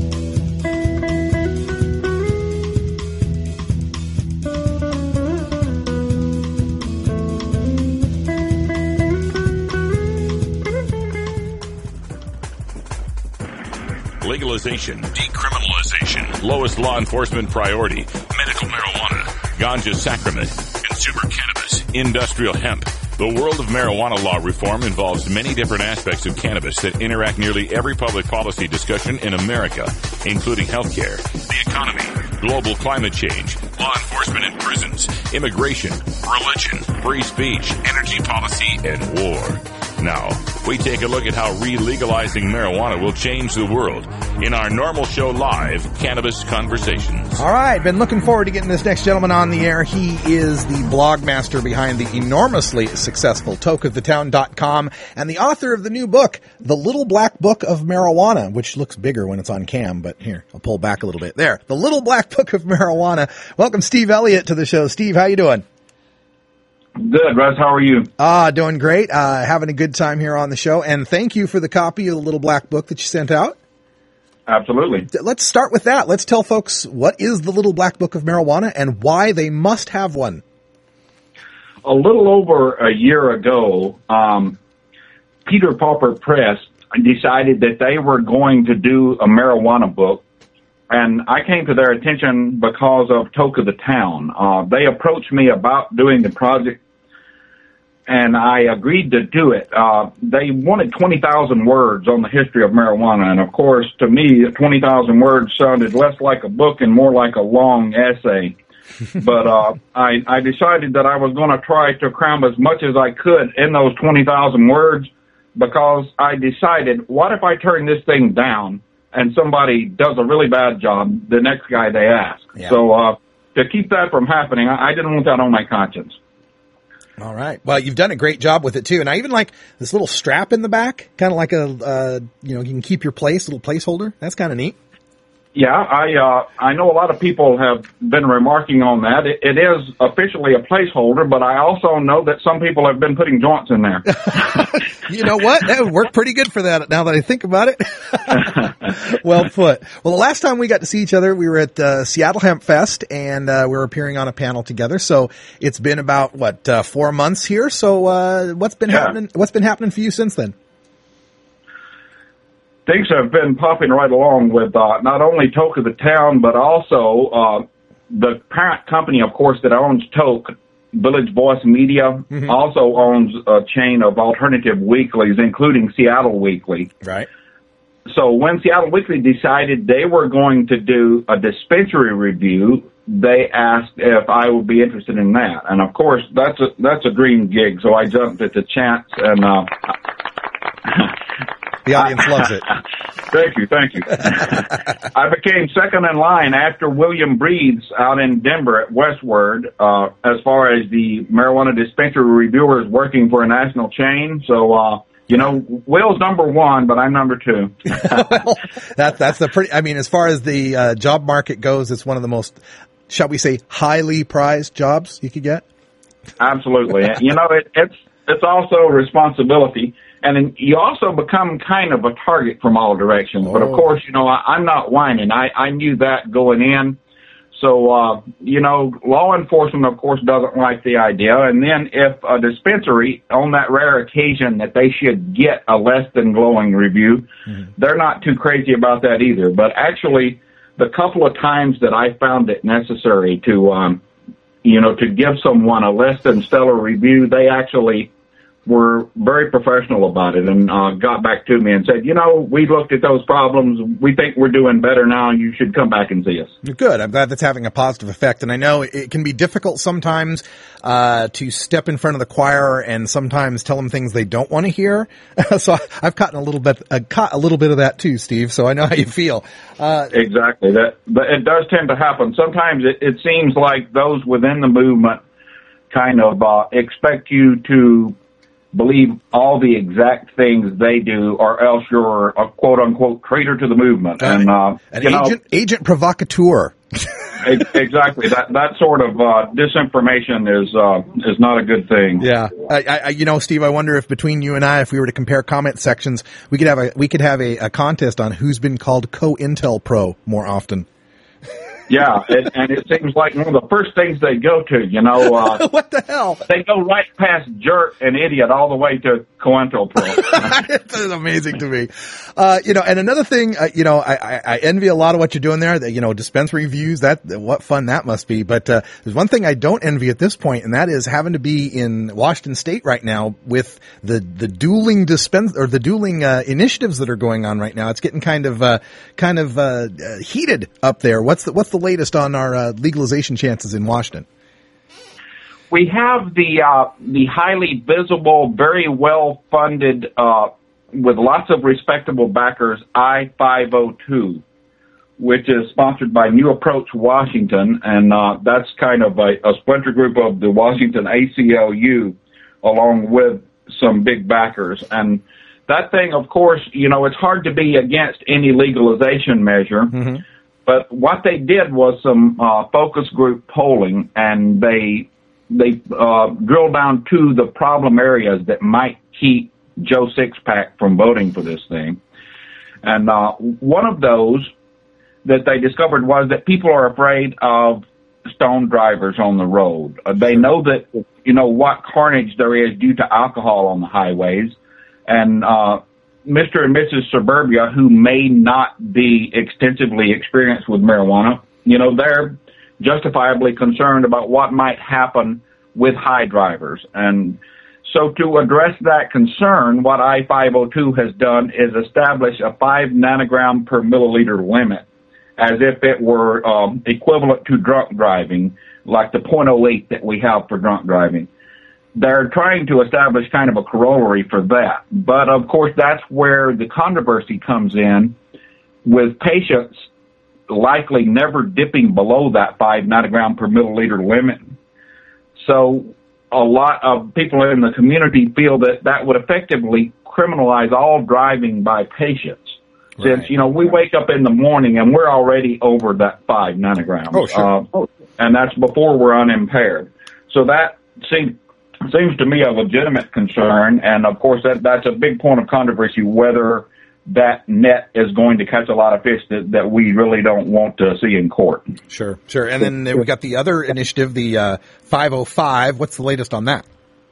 Legalization, decriminalization, lowest law enforcement priority, medical marijuana, ganja sacrament, consumer cannabis, industrial hemp. The world of marijuana law reform involves many different aspects of cannabis that interact nearly every public policy discussion in America, including healthcare, the economy, global climate change, law enforcement in prisons, immigration, religion, free speech, energy policy, and war. Now, we take a look at how re-legalizing marijuana will change the world in our Normal Show Live Cannabis Conversations. All right, been looking forward to getting this next gentleman on the air. He is the blog master behind the enormously successful toke of the town dot com and the author of the new book, The Little Black Book of Marijuana, which looks bigger when it's on cam, but here, I'll pull back a little bit. There, The Little Black Book of Marijuana. Welcome Steve Elliott to the show. Steve, how you doing? Good, Russ. How are you? Ah, doing great. Uh, having a good time here on the show. And thank you for the copy of the Little Black Book that you sent out. Absolutely. Let's start with that. Let's tell folks what is the Little Black Book of Marijuana and why they must have one. A little over a year ago, um, Peter Pauper Press decided that they were going to do a marijuana book. And I came to their attention because of Toke of the Town. Uh, they approached me about doing the project, and I agreed to do it. Uh, they wanted twenty thousand words on the history of marijuana, and of course, to me, twenty thousand words sounded less like a book and more like a long essay. But uh, I, I decided that I was going to try to cram as much as I could in those twenty thousand words, because I decided, what if I turn this thing down and somebody does a really bad job the next guy they ask? Yeah. So uh, to keep that from happening, I, I didn't want that on my conscience. All right. Well, you've done a great job with it, too. And I even like this little strap in the back, kind of like a, uh, you know, you can keep your place, little placeholder. That's kind of neat. Yeah, I uh, I know a lot of people have been remarking on that. It, it is officially a placeholder, but I also know that some people have been putting joints in there. You know what? That would work pretty good for that now that I think about it. Well put. Well, the last time we got to see each other, we were at uh, Seattle Hemp Fest, and uh, we were appearing on a panel together. So it's been about, what, uh, four months here? So uh, what's been Yeah. happening? What's been happening for you since then? Things have been popping right along with uh, not only Toke of the Town, but also uh, the parent company, of course, that owns Toke, Village Voice Media, Mm-hmm. also owns a chain of alternative weeklies, including Seattle Weekly. Right. So when Seattle Weekly decided they were going to do a dispensary review, they asked if I would be interested in that. And, of course, that's a, that's a dream gig, so I jumped at the chance and... Uh, The audience loves it. Thank you, thank you. I became second in line after William Breeds out in Denver at Westward, uh, as far as the marijuana dispensary reviewers working for a national chain. So, uh, you know, Will's number one, but I'm number two. Well, that, that's the pretty, I mean, as far as the uh, job market goes, it's one of the most, shall we say, highly prized jobs you could get. Absolutely. You know, it, it's, it's also a responsibility. And then you also become kind of a target from all directions. Oh. But, of course, you know, I, I'm not whining. I, I knew that going in. So, uh, you know, law enforcement, of course, doesn't like the idea. And then if a dispensary, on that rare occasion that they should get a less than glowing review, mm-hmm. they're not too crazy about that either. But actually, the couple of times that I found it necessary to, um, you know, to give someone a less than stellar review, they actually were very professional about it and uh, got back to me and said, you know, we looked at those problems. We think we're doing better now. You should come back and see us. Good. I'm glad that's having a positive effect. And I know it can be difficult sometimes uh, to step in front of the choir and sometimes tell them things they don't want to hear. So I've caught a little bit, uh, caught a little bit of that too, Steve. So I know how you feel. Uh, exactly. That, but it does tend to happen. Sometimes it, it seems like those within the movement kind of uh, expect you to believe all the exact things they do, or else you're a quote-unquote traitor to the movement. Uh, and uh, an you agent, know, agent provocateur. Exactly. That that sort of uh, disinformation is uh, is not a good thing. Yeah. I, I, you know, Steve, I wonder if between you and I, if we were to compare comment sections, we could have a we could have a, a contest on who's been called co-intel pro more often. Yeah, it, and it seems like one of the first things they go to, you know. Uh, what the hell? They go right past jerk and idiot all the way to co-intel pro. It's amazing to me. Uh, you know, and another thing, uh, you know, I, I, I envy a lot of what you're doing there. That, you know, dispensary reviews, that, what fun that must be. But, uh, there's one thing I don't envy at this point, and that is having to be in Washington State right now with the, the dueling dispense, or the dueling, uh, initiatives that are going on right now. It's getting kind of, uh, kind of, uh, uh heated up there. What's the, what's the latest on our, uh, legalization chances in Washington? We have the, uh, the highly visible, very well funded, uh, with lots of respectable backers, I five oh two, which is sponsored by New Approach Washington, and uh, that's kind of a, a splinter group of the Washington A C L U, along with some big backers. And that thing, of course, you know, it's hard to be against any legalization measure, mm-hmm. but what they did was some uh, focus group polling, and they they uh, drilled down to the problem areas that might keep Joe Sixpack from voting for this thing. And uh, one of those that they discovered was that people are afraid of stone drivers on the road. Uh, they know that, you know, what carnage there is due to alcohol on the highways. And uh, Mister and Missus Suburbia, who may not be extensively experienced with marijuana, you know, they're justifiably concerned about what might happen with high drivers. And so to address that concern, what I five oh two has done is establish a five nanogram per milliliter limit, as if it were um, equivalent to drunk driving, like the point oh eight that we have for drunk driving. They're trying to establish kind of a corollary for that. But, of course, that's where the controversy comes in, with patients likely never dipping below that five nanogram per milliliter limit. So a lot of people in the community feel that that would effectively criminalize all driving by patients. Since, Right. you know, we wake up in the morning and we're already over that five nanograms. Oh, sure. Uh, and that's before we're unimpaired. So that seems, seems to me a legitimate concern. And, of course, that that's a big point of controversy, whether that net is going to catch a lot of fish that, that we really don't want to see in court. Sure, sure. And then uh, we got the other initiative, the uh, five oh five. What's the latest on that?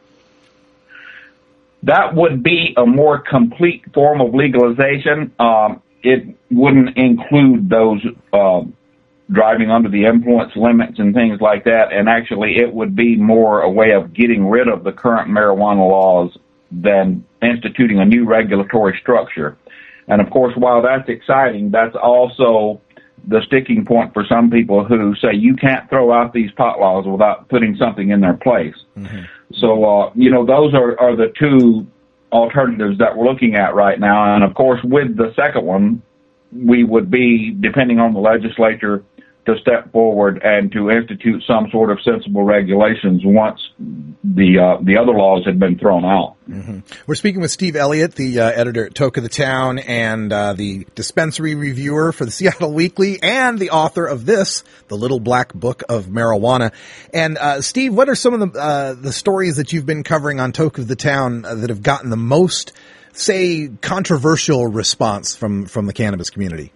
That would be a more complete form of legalization. Um, it wouldn't include those uh, driving under the influence limits and things like that. And actually, it would be more a way of getting rid of the current marijuana laws than instituting a new regulatory structure. And of course, while that's exciting, that's also the sticking point for some people who say you can't throw out these pot laws without putting something in their place. Mm-hmm. So, uh, you know, those are, are the two alternatives that we're looking at right now. And of course, with the second one, we would be, depending on the legislature, to step forward and to institute some sort of sensible regulations once the uh, the other laws had been thrown out. Mm-hmm. We're speaking with Steve Elliott, the uh, editor at Talk of the Town and uh, the dispensary reviewer for the Seattle Weekly and the author of this, The Little Black Book of Marijuana. And uh, Steve, what are some of the uh, the stories that you've been covering on Talk of the Town uh, that have gotten the most, say, controversial response from, from the cannabis community?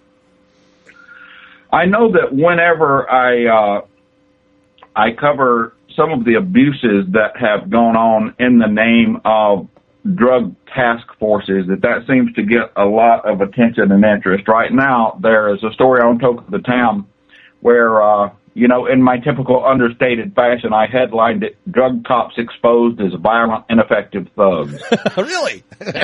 I know that whenever I uh, I cover some of the abuses that have gone on in the name of drug task forces, that that seems to get a lot of attention and interest. Right now, there is a story on Talk of the Town where, uh, you know, in my typical understated fashion, I headlined it, "Drug Cops Exposed as Violent, Ineffective Thugs." Really?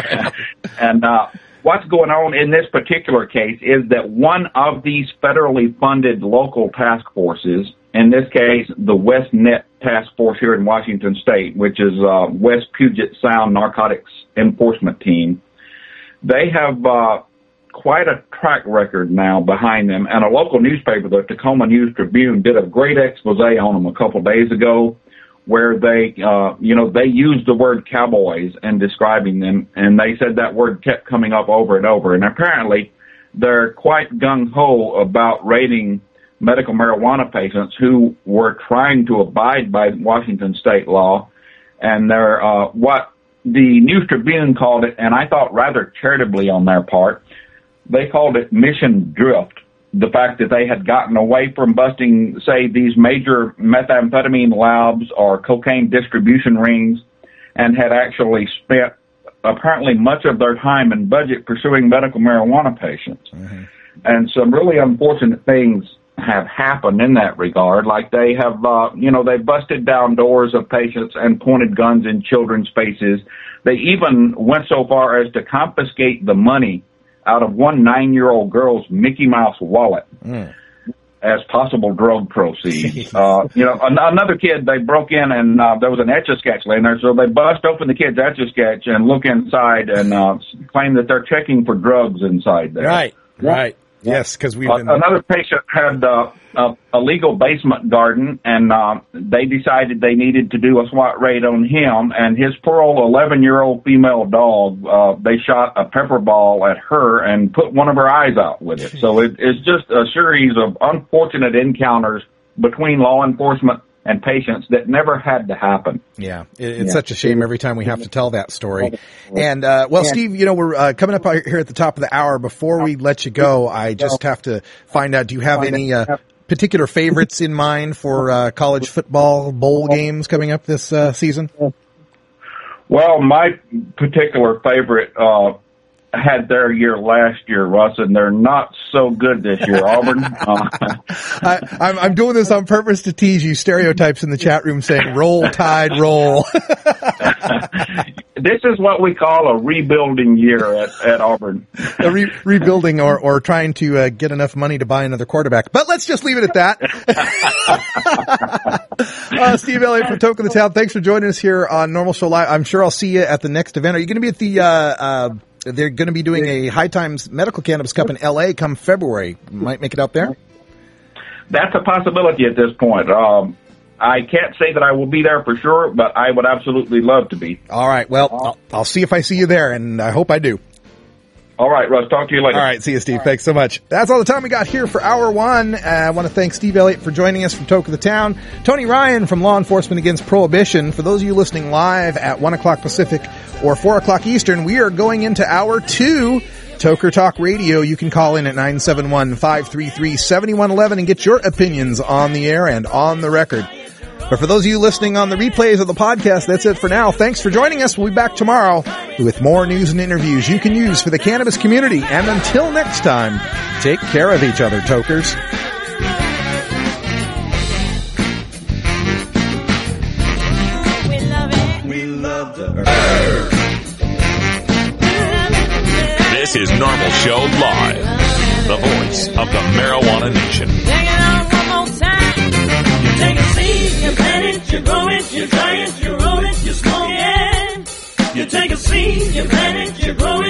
And uh what's going on in this particular case is that one of these federally funded local task forces, in this case, the WestNet Task Force here in Washington State, which is uh, West Puget Sound Narcotics Enforcement Team, they have uh, quite a track record now behind them. And a local newspaper, the Tacoma News Tribune, did a great expose on them a couple days ago, where they, uh, you know, they used the word cowboys in describing them, and they said that word kept coming up over and over. And apparently, they're quite gung-ho about raiding medical marijuana patients who were trying to abide by Washington state law. And they're, uh, what the News Tribune called it, and I thought rather charitably on their part, they called it mission drift. The fact that they had gotten away from busting, say, these major methamphetamine labs or cocaine distribution rings and had actually spent apparently much of their time and budget pursuing medical marijuana patients. Mm-hmm. And some really unfortunate things have happened in that regard. Like they have, uh, you know, they busted down doors of patients and pointed guns in children's faces. They even went so far as to confiscate the money out of one nine-year-old girl's Mickey Mouse wallet mm. as possible drug proceeds. uh, you know, an- another kid, they broke in and uh, there was an Etch-a-Sketch laying there, so they bust open the kid's Etch-a-Sketch and look inside and uh, claim that they're checking for drugs inside there. Right, right. Yes, because we've been... Uh, another patient had uh, a, a legal basement garden, and uh, they decided they needed to do a SWAT raid on him, and his poor old eleven-year-old female dog, uh, they shot a pepper ball at her and put one of her eyes out with it. So it, it's just a series of unfortunate encounters between law enforcement and patients that never had to happen. Yeah, it, it's yeah. such a shame every time we have to tell that story. And, uh, well, Steve, you know, we're uh, coming up here at the top of the hour. Before we let you go, I just have to find out, do you have any uh, particular favorites in mind for uh, college football bowl games coming up this uh, season? Well, my particular favorite uh had their year last year, Russ, and they're not so good this year. Auburn. Uh, I, I'm, I'm doing this on purpose to tease you. Stereotypes in the chat room saying "Roll Tide, roll." This is what we call a rebuilding year at, at Auburn. A re- rebuilding or, or trying to uh, get enough money to buy another quarterback. But let's just leave it at that. uh, Steve Elliott from Talk of the Town, thanks for joining us here on Normal Show Live. I'm sure I'll see you at the next event. Are you going to be at the, uh, uh, they're going to be doing a High Times Medical Cannabis Cup in L A come February. Might make it out there? That's a possibility at this point. Um, I can't say that I will be there for sure, but I would absolutely love to be. All right. Well, I'll, I'll see if I see you there, and I hope I do. All right, Russ. Talk to you later. All right. See you, Steve. Thanks so much. That's all the time we got here for hour one. Uh, I want to thank Steve Elliott for joining us from Toke of the Town. Tony Ryan from Law Enforcement Against Prohibition. For those of you listening live at one o'clock Pacific or four o'clock Eastern, we are going into hour two. Toker Talk Radio. You can call in at nine seven one, five three three, seven one one one and get your opinions on the air and on the record. But for those of you listening on the replays of the podcast, that's it for now. Thanks for joining us. We'll be back tomorrow with more news and interviews you can use for the cannabis community. And until next time, take care of each other, tokers. This is Normal Show Live, the voice of the Marijuana Nation. Take it on one more time. You take a seed, you plant it, you grow it, you dry it, you roll it, you smoke it. You take a seed, you plant it, you grow